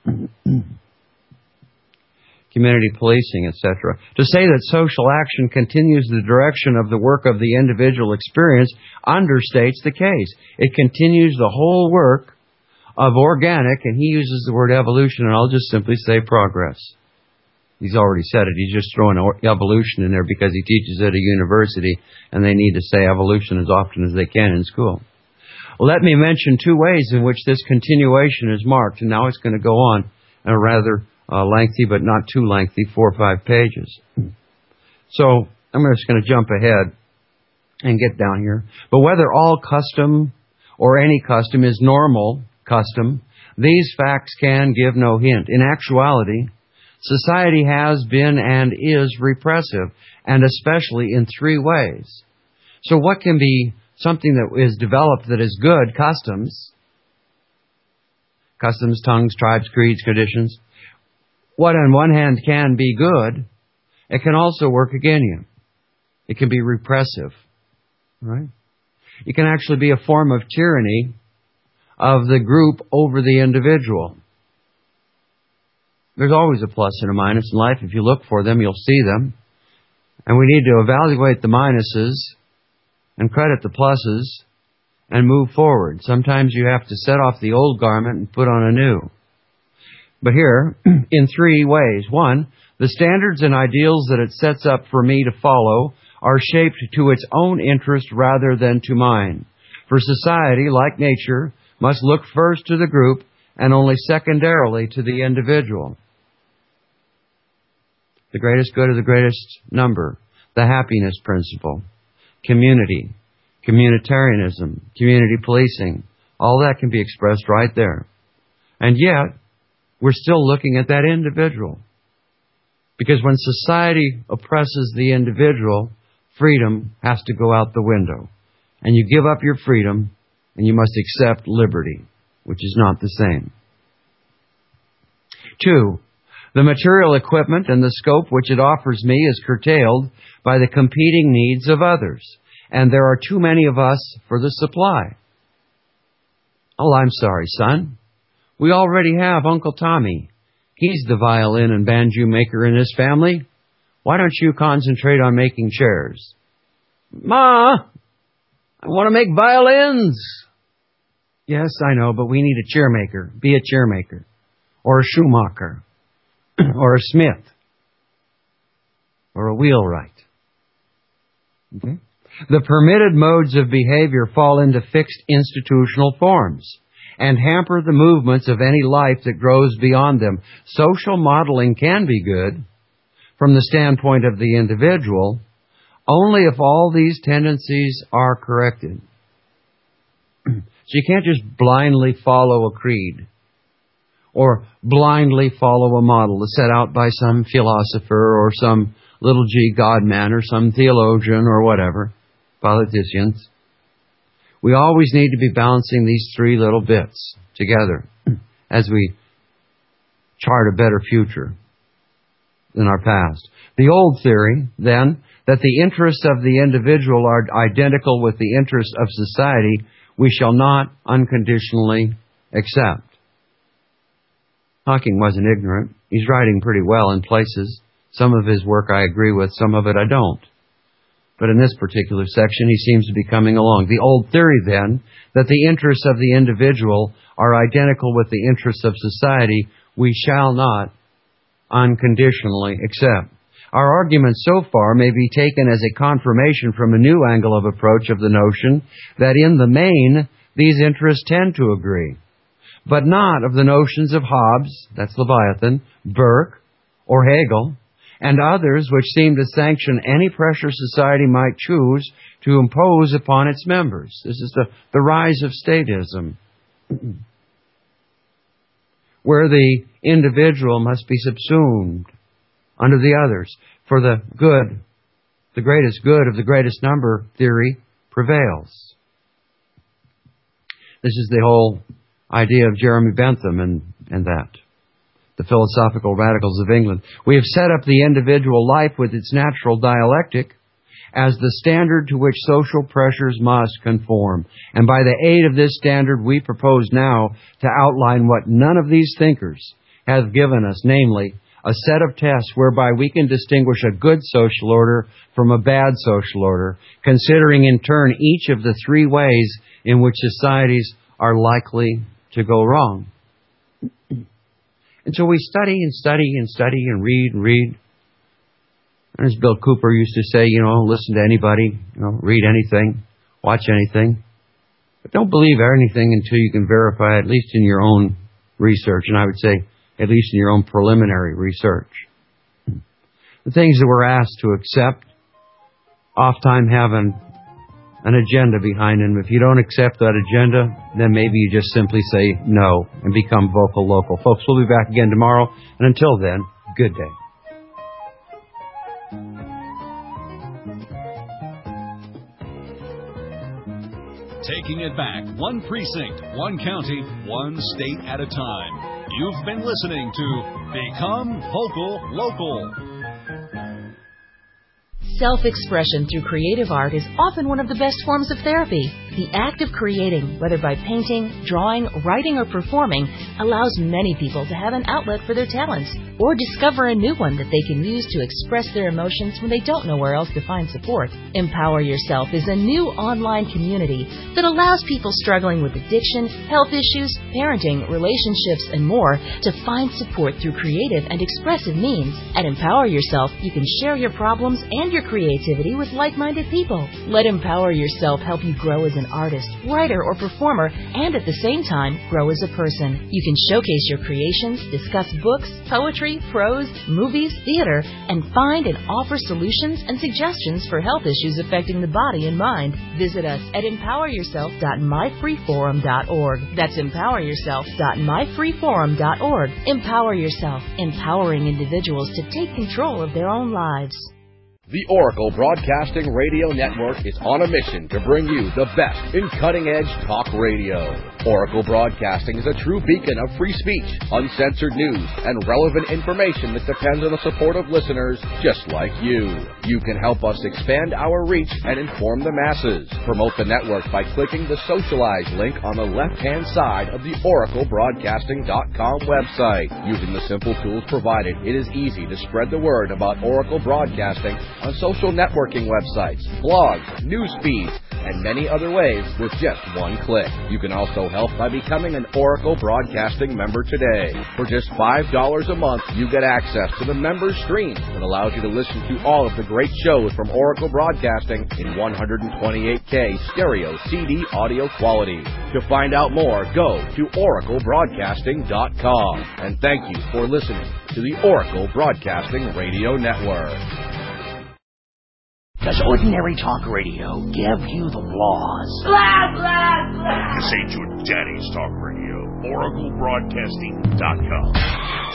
Community policing, et cetera. To say that social action continues the direction of the work of the individual experience understates the case. It continues the whole work of organic, and he uses the word evolution, and I'll just simply say progress. He's already said it. He's just throwing evolution in there because he teaches at a university, and they need to say evolution as often as they can in school. Let me mention two ways in which this continuation is marked, and now it's going to go on in a rather uh, lengthy, but not too lengthy, four or five pages. So I'm just going to jump ahead and get down here. But whether all custom or any custom is normal custom, these facts can give no hint. In actuality, society has been and is repressive, and especially in three ways. So what can be something that is developed that is good? Customs. Customs, tongues, tribes, creeds, traditions. What on one hand can be good, it can also work against you. It can be repressive. Right? It can actually be a form of tyranny of the group over the individual. There's always a plus and a minus in life. If you look for them, you'll see them. And we need to evaluate the minuses and credit the pluses and move forward. Sometimes you have to set off the old garment and put on a new. But here, in three ways. One, the standards and ideals that it sets up for me to follow are shaped to its own interest rather than to mine. For society, like nature, must look first to the group and only secondarily to the individual. The greatest good of the greatest number, the happiness principle, community, communitarianism, community policing, all that can be expressed right there. And yet, we're still looking at that individual. Because when society oppresses the individual, freedom has to go out the window. And you give up your freedom, and you must accept liberty, which is not the same. Two, The material equipment and the scope which it offers me is curtailed by the competing needs of others, and there are too many of us for the supply. Oh, I'm sorry, son. We already have Uncle Tommy. He's the violin and banjo maker in his family. Why don't you concentrate on making chairs? Ma, I want to make violins. Yes, I know, but we need a chair maker. Be a chair maker. Or a shoemaker. Or a smith. Or a wheelwright. Okay? The permitted modes of behavior fall into fixed institutional forms and hamper the movements of any life that grows beyond them. Social modeling can be good from the standpoint of the individual only if all these tendencies are corrected. So you can't just blindly follow a creed or blindly follow a model that's set out by some philosopher or some little g God-man or some theologian or whatever, politicians. We always need to be balancing these three little bits together as we chart a better future than our past. The old theory, then, that the interests of the individual are identical with the interests of society, we shall not unconditionally accept. Hawking wasn't ignorant. He's writing pretty well in places. Some of his work I agree with, some of it I don't. But in this particular section, he seems to be coming along. The old theory, then, that the interests of the individual are identical with the interests of society, we shall not unconditionally accept. Our argument so far may be taken as a confirmation from a new angle of approach of the notion that in the main, these interests tend to agree, but not of the notions of Hobbes, that's Leviathan, Burke, or Hegel, and others which seem to sanction any pressure society might choose to impose upon its members. This is the, the rise of statism, where the individual must be subsumed under the others, for the good, the greatest good of the greatest number theory prevails. This is the whole idea of Jeremy Bentham and, and that. The philosophical radicals of England. We have set up the individual life with its natural dialectic as the standard to which social pressures must conform. And by the aid of this standard, we propose now to outline what none of these thinkers have given us, namely, a set of tests whereby we can distinguish a good social order from a bad social order, considering in turn each of the three ways in which societies are likely to go wrong. And so we study and study and study and read and read. And as Bill Cooper used to say, you know, listen to anybody, you know, read anything, watch anything. But don't believe anything until you can verify, at least in your own research. And I would say, at least in your own preliminary research. The things that we're asked to accept oftentimes have an, an agenda behind them. If you don't accept that agenda, then maybe you just simply say no and become vocal local. Folks, we'll be back again tomorrow. And until then, good day. Taking it back, one precinct, one county, one state at a time. You've been listening to Become Vocal Local. Self-expression through creative art is often one of the best forms of therapy. The act of creating, whether by painting, drawing, writing, or performing, allows many people to have an outlet for their talents or discover a new one that they can use to express their emotions when they don't know where else to find support. Empower Yourself is a new online community that allows people struggling with addiction, health issues, parenting, relationships, and more to find support through creative and expressive means. At Empower Yourself, you can share your problems and your creativity with like-minded people. Let Empower Yourself help you grow as an artist, writer, or performer, and at the same time, grow as a person. You can showcase your creations, discuss books, poetry, prose, movies, theater, and find and offer solutions and suggestions for health issues affecting the body and mind. Visit us at empower yourself dot my free forum dot org. That's empower yourself dot my free forum dot org. Empower Yourself, empowering individuals to take control of their own lives. The Oracle Broadcasting Radio Network is on a mission to bring you the best in cutting-edge talk radio. Oracle Broadcasting is a true beacon of free speech, uncensored news, and relevant information that depends on the support of listeners just like you. You can help us expand our reach and inform the masses. Promote the network by clicking the Socialize link on the left-hand side of the oracle broadcasting dot com website. Using the simple tools provided, it is easy to spread the word about Oracle Broadcasting on social networking websites, blogs, news feeds, and many other ways with just one click. You can also help by becoming an Oracle Broadcasting member today. For just five dollars a month, you get access to the member stream that allows you to listen to all of the great shows from Oracle Broadcasting in one twenty-eight K stereo C D audio quality. To find out more, go to oracle broadcasting dot com. And thank you for listening to the Oracle Broadcasting Radio Network. Does ordinary talk radio give you the laws? Blah, blah, blah. This ain't your daddy's talk radio. oracle broadcasting dot com.